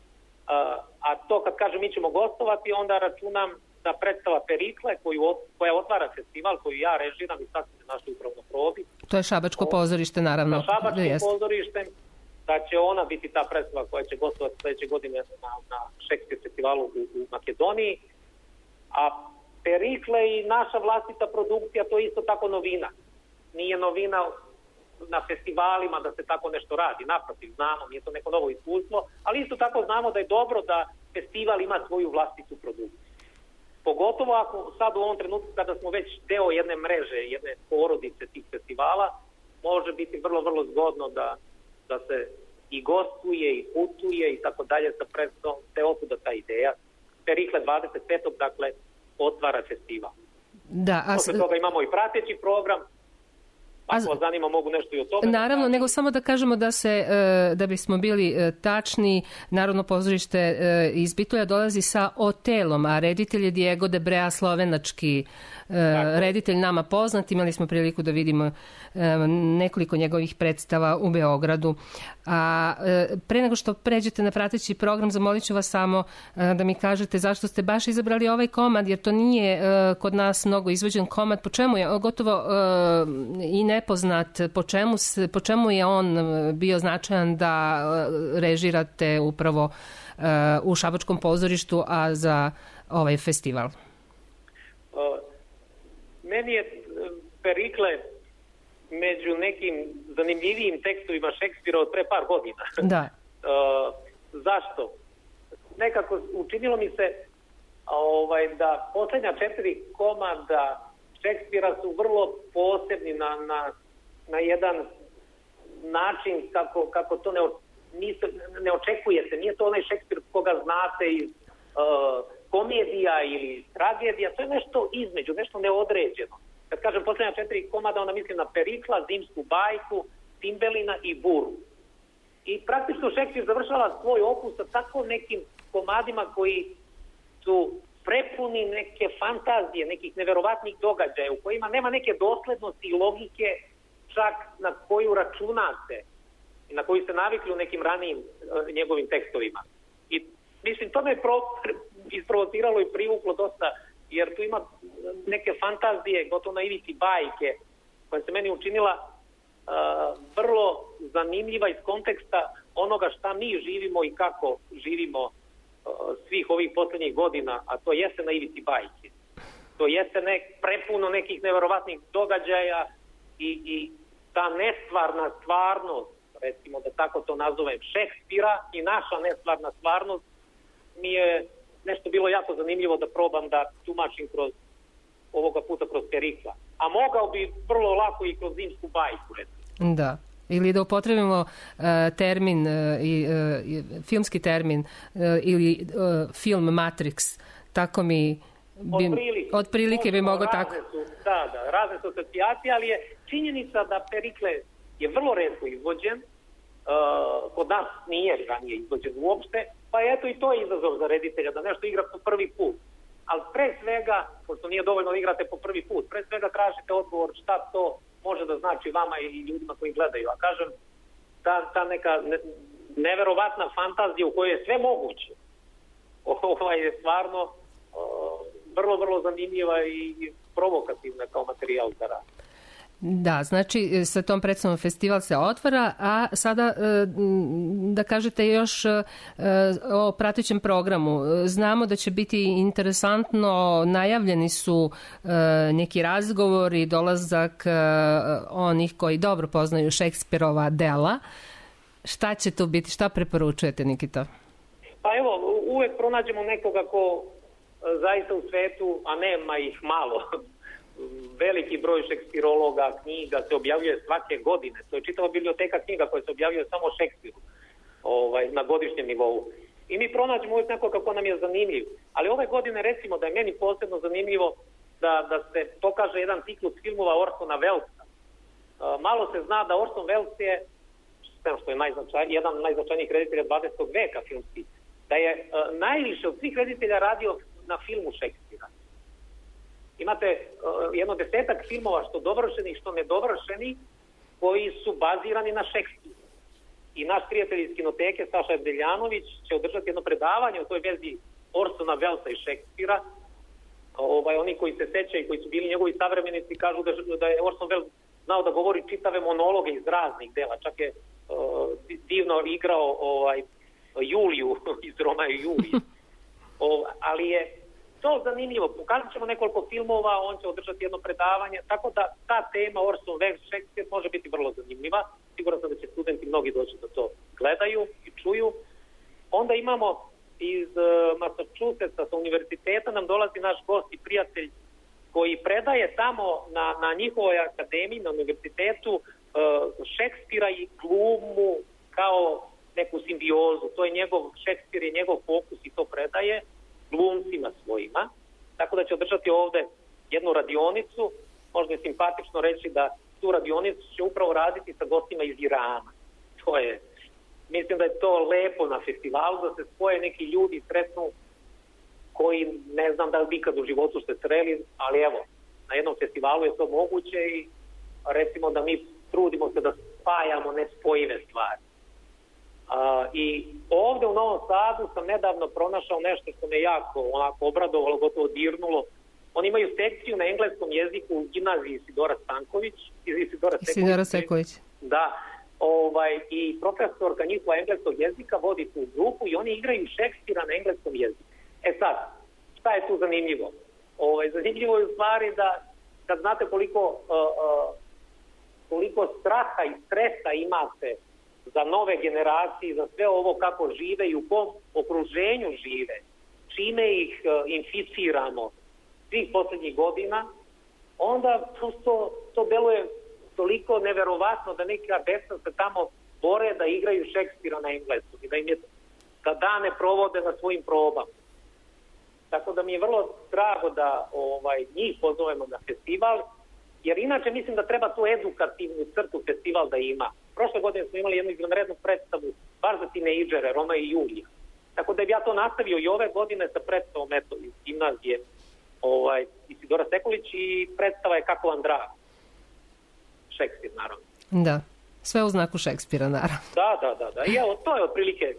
a to kad kažem mi ćemo gostovati, onda računam da predstava Perikle, koja otvara festival, koju ja režiram i sad se našli upravo na probi. To je Šabačko pozorište, naravno. Sa Šabačkim pozorištem, da će ona biti ta predstava koja će gostovati sledeće godine na Šekspir festivalu u Makedoniji, a Perikle i naša vlastita produkcija, to je isto tako novina. Nije novina na festivalima da se tako nešto radi. Naprotiv, znamo, nije to neko novo iskustvo, ali isto tako znamo da je dobro da festival ima svoju vlastitu produkciju. Pogotovo ako sad u ovom trenutku kada smo već deo jedne mreže, jedne porodice tih festivala, može biti vrlo, vrlo zgodno da se i gostuje i putuje i tako dalje sa predstavom, te otuda ta ideja. Perikle 25. dakle otvara festival. Posle toga imamo i prateći program. Ako vas zanima, mogu nešto i o tome. Naravno, nego samo da kažemo da bismo bili tačni, Narodno pozorište iz Bitolja dolazi sa Otelom, a reditelj je Diego de Brea, slovenački reditelj nama poznat. Imali smo priliku da vidimo nekoliko njegovih predstava u Beogradu. A pre nego što pređete na prateći program, zamolit ću vas samo da mi kažete zašto ste baš izabrali ovaj komad, jer to nije kod nas mnogo izvođen komad. Po čemu je gotovo i nepoznat, po čemu je on bio značajan da režirate upravo u Šabačkom pozorištu, a za ovaj festival? Meni je Perikle među nekim zanimljivijim tekstovima Šekspira od pre par godina. Da. Zašto? Nekako učinilo mi se da poslednja 4 komada Šekspira su vrlo posebni na jedan način kako to ne očekuje se. Nije to onaj Šekspir koga znate iz komedija ili tragedija, to je nešto između, nešto neodređeno. Kad kažem poslednja 4 komada, onda mislim na Perikla, Zimsku bajku, Cimbelina i Buru. I praktično Šekspir završava svoj opus sa tako nekim komadima koji su prepuni neke fantazije, nekih neverovatnih događaja u kojima nema neke doslednosti i logike čak na koju računate i na koju ste navikli u nekim ranijim njegovim tekstovima. I mislim, to me isprovociralo i privuklo dosta, jer tu ima neke fantazije, gotovo na ivici bajke, koja se meni učinila vrlo zanimljiva iz konteksta onoga šta mi živimo i kako živimo svih ovih poslednjih godina, a to jeste na ivici bajke. To jeste prepuno nekih neverovatnih događaja i ta nestvarna stvarnost, recimo da tako to nazovem, Šekspira i naša nestvarna stvarnost mi je nešto bilo jako zanimljivo da probam da tumačim ovoga puta kroz Perikla. A mogao bi vrlo lako i kroz Zimsku bajku, recimo. Da. Ili da upotrebimo termin, filmski termin ili film Matrix, tako mi otprilike bi mogao tako. Razne su asocijacije, ali je činjenica da Perikle je vrlo retko izvođen kod nas nije ranije izvođen uopšte, pa eto i to je izazov za reditelja, da nešto igra po prvi put. Ali pre svega, pošto nije dovoljno da igrate po prvi put, pre svega tražite odgovor šta to može da znači vama i ljudima koji gledaju. A kažem, ta neka neverovatna fantazija u kojoj je sve moguće, je stvarno vrlo, vrlo zanimljiva i provokativna kao materijal za rad. Da, znači sa tom predstavom festival se otvara, a sada da kažete još o pratećem programu. Znamo da će biti interesantno, najavljeni su neki razgovori, dolazak onih koji dobro poznaju Šekspirova dela. Šta će to biti, šta preporučujete, Nikita? Pa evo, uvek pronađemo nekoga ko zaista u svetu, a nema ih malo, veliki broj šekspirologa, knjiga se objavljuje svake godine. To je čitava biblioteka knjiga koja se objavljuje samo o Šekspiru na godišnjem nivou. I mi pronađemo uvijek nekoga kako nam je zanimljiv. Ali ove godine recimo da je meni posebno zanimljivo da se pokaže jedan ciklus filmova Orsona Wellesa. Malo se zna da Orson Welles je, što je jedan od najznačajnijih reditelja 20. veka filmski, da je najviše od svih reditelja radio na filmu Šekspira. Imate jedno 10-ak filmova, što dovršeni i što nedovršeni, koji su bazirani na Šekspiru. I naš prijatelj iz kinoteke, Saša Deljanović, će održati jedno predavanje u toj vezi Orsona Wellesa i Šekspira. Oni koji se sećaju i koji su bili njegovi savremenici kažu da je Orson Welles znao da govori čitave monologe iz raznih dela. Čak je divno igrao Juliju iz Romea i Julije. Ali je to zanimljivo. Pokazat ćemo nekoliko filmova, on će održati jedno predavanje, tako da ta tema Orson Welles, Šekspir može biti vrlo zanimljiva. Siguran sam da će studenti mnogi doći da to gledaju i čuju. Onda imamo iz Massachusettsa sa univerziteta nam dolazi naš gost i prijatelj koji predaje tamo na njihovoj akademiji, na univerzitetu, Šekspira i glumu kao neku simbiozu. To je Šekspir je njegov fokus i to predaje glumcima svojima. Tako da će održati ovde jednu radionicu. Možda je simpatično reći da tu radionicu će upravo raditi sa gostima iz Irana. Mislim da je to lepo na festivalu, da se spoje neki ljudi, sretnu, koji ne znam da li bi kad u životu ste sreli, ali evo, na jednom festivalu je to moguće i recimo da mi trudimo se da spajamo nespojive stvari. I ovde u Novom Sadu sam nedavno pronašao nešto što me jako obradovalo, gotovo dirnulo. Oni imaju sekciju na engleskom jeziku u gimnaziji Isidora Sekulić. Da. I profesorka njihova engleskog jezika vodi tu grupu i oni igraju Šekspira na engleskom jeziku. Sad, šta je tu zanimljivo? Zanimljivo je u stvari da znate koliko straha i stresa imate za nove generacije, za sve ovo kako žive i u kom okruženju žive, čime ih inficiramo svih poslednjih godina, onda to deluje toliko neverovatno da neka deca se tamo bore da igraju Šekspira na engleskom i da dane provode na svojim probama. Tako da mi je vrlo drago da njih pozovemo na festival, jer inače mislim da treba tu edukativnu crtu festival da ima. Prošle godine smo imali jednu izvanrednu predstavu bar za tinejdžere, Roma i Julija. Tako da bi ja to nastavio i ove godine sa predstavom iz gimnazije Isidora Sekulić i predstava je Kako vam drago. Šekspir, naravno. Da, sve u znaku Šekspira, naravno. Da. I evo, to je otprilike,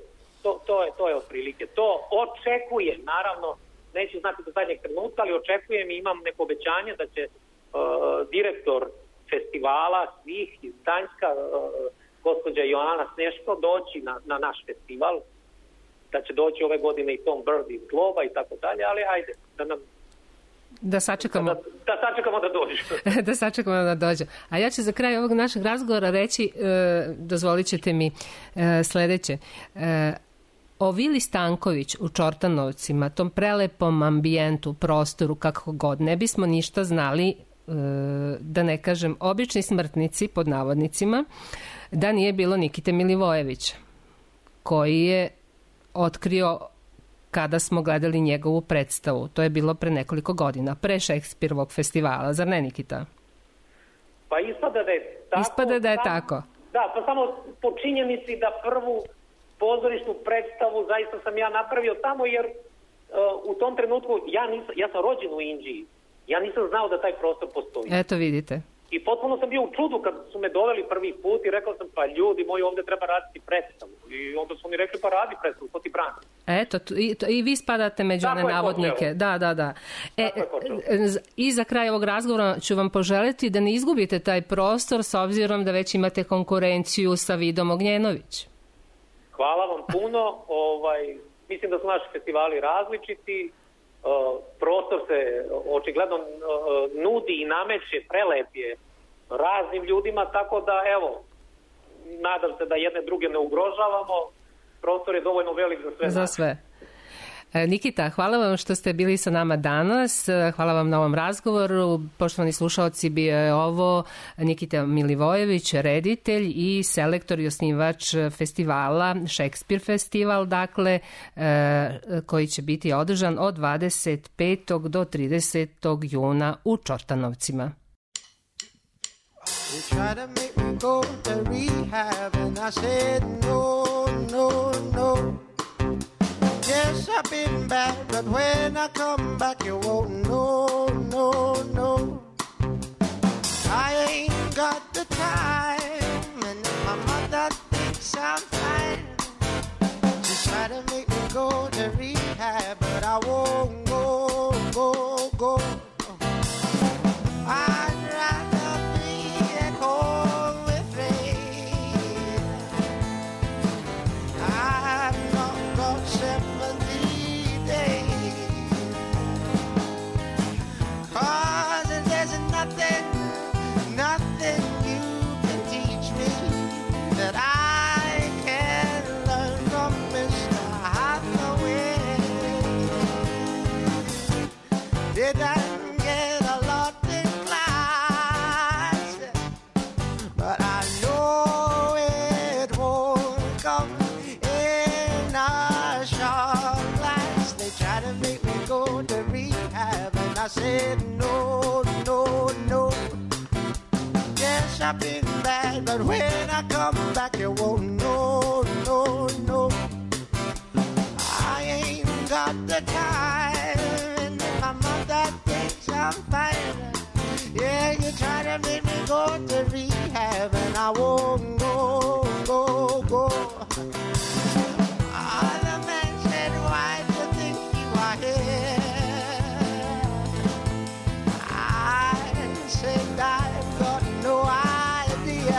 to očekujem, naravno, neću znati do zadnjeg trenutka, ali očekujem i imam neko obećanje da će direktor festivala svih iz Danjska, gospođa Joana Sneško, doći na naš festival, da će doći ove godine i Tom Bird iz Globa i tako dalje, ali ajde, da sačekamo. Da sačekamo da dođe. Da sačekamo da dođe. A ja ću za kraj ovog našeg razgovora reći, dozvolit ćete mi sledeće. O Vili Stanković u Čortanovcima, tom prelepom ambijentu, prostoru, kako god, ne bismo ništa znali, da ne kažem obični smrtnici, pod navodnicima, da nije bilo Nikite Milivojevića, koji je otkrio kada smo gledali njegovu predstavu. To je bilo pre nekoliko godina, pre Šekspirovog festivala, zar ne, Nikita? Pa ispada da je tako. Da, pa samo po činjenici da prvu pozorišnu predstavu zaista sam ja napravio tamo, jer u tom trenutku ja sam rođen u Inđiji. Ja nisam znao da taj prostor postoji. Eto vidite. I potpuno sam bio u čudu kad su me doveli prvi put i rekao sam, pa ljudi moji, ovde treba raditi predstavu. I onda su mi rekli, pa radi predstavu, ko ti brani. Eto, i vi spadate među one navodnike. Da. I za kraj ovog razgovora ću vam poželiti da ne izgubite taj prostor s obzirom da već imate konkurenciju sa Vidom Ognjenović. Hvala vam puno. Mislim da su naši festivali različiti. Prostor se očigledno nudi i nameće, prelep je raznim ljudima, tako da evo, nadam se da jedne druge ne ugrožavamo. Prostor je dovoljno velik za sve. Za sve. Nikita, hvala vam što ste bili sa nama danas, hvala vam na ovom razgovoru. Poštovani slušalci, bio je ovo Nikita Milivojević, reditelj i selektor i osnivač festivala Šekspir festival, dakle, koji će biti održan od 25. do 30. juna u Čortanovcima. You try to make me go to rehab and I said no. Yes, I've been bad, but when I come back, you won't know. I ain't got the time, and my mother thinks I'm fine. She tried to make me go to rehab, but I won't go. I'd rather be at home with Ray. I've not got 70 days, 'cause there's nothing you can teach me that I can learn from Mr. Hathaway. Did I get a lot in class? But I know it won't come in a short blast. They try to make me go to rehab, and I said no. Yes, I've been bad, but when I come back, you won't know. I ain't got the time, and my mother thinks I'm fine. Yeah, you try to make me go to rehab, and I won't go. The man said, why do you think you are here? I said, I've got no idea.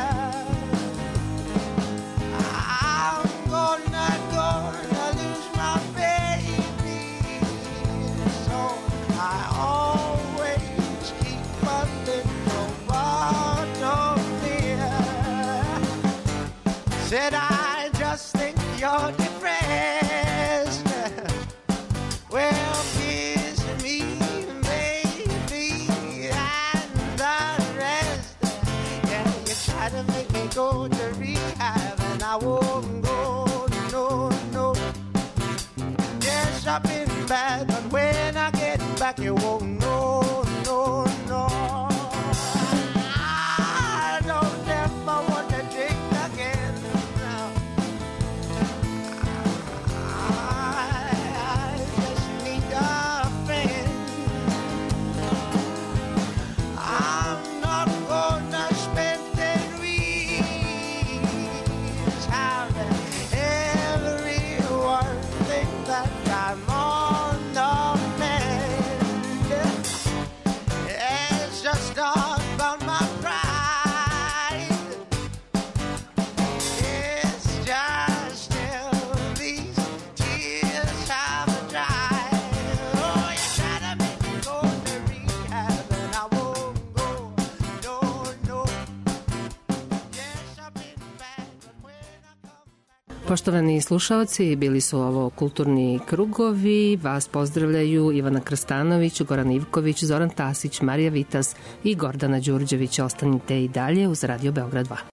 I'm gonna lose my baby, so I always keep a little part of fear. Said, I just think you're depressed. Well, kiss me, baby, and the rest. Yeah, you try to make me go to rehab, and I won't go, no. Yes, I've been bad, but when I get back, you won't know, no. I don't ever want to drink again. I just need a friend. I'm not gonna spend 10 weeks having everyone think that I'm on the mend. It's just all about my pride. It's just till these tears have dried. Oh, you try to make me go to rehab, and I won't go, no. Yes, I've been bad, but when I come. Poštovani slušalci, bili su ovo Kulturni krugovi. Vas pozdravljaju Ivana Krstanović, Goran Ivković, Zoran Tasić, Marija Vitas i Gordana Đurđević. Ostanite i dalje uz Radio Beograd 2.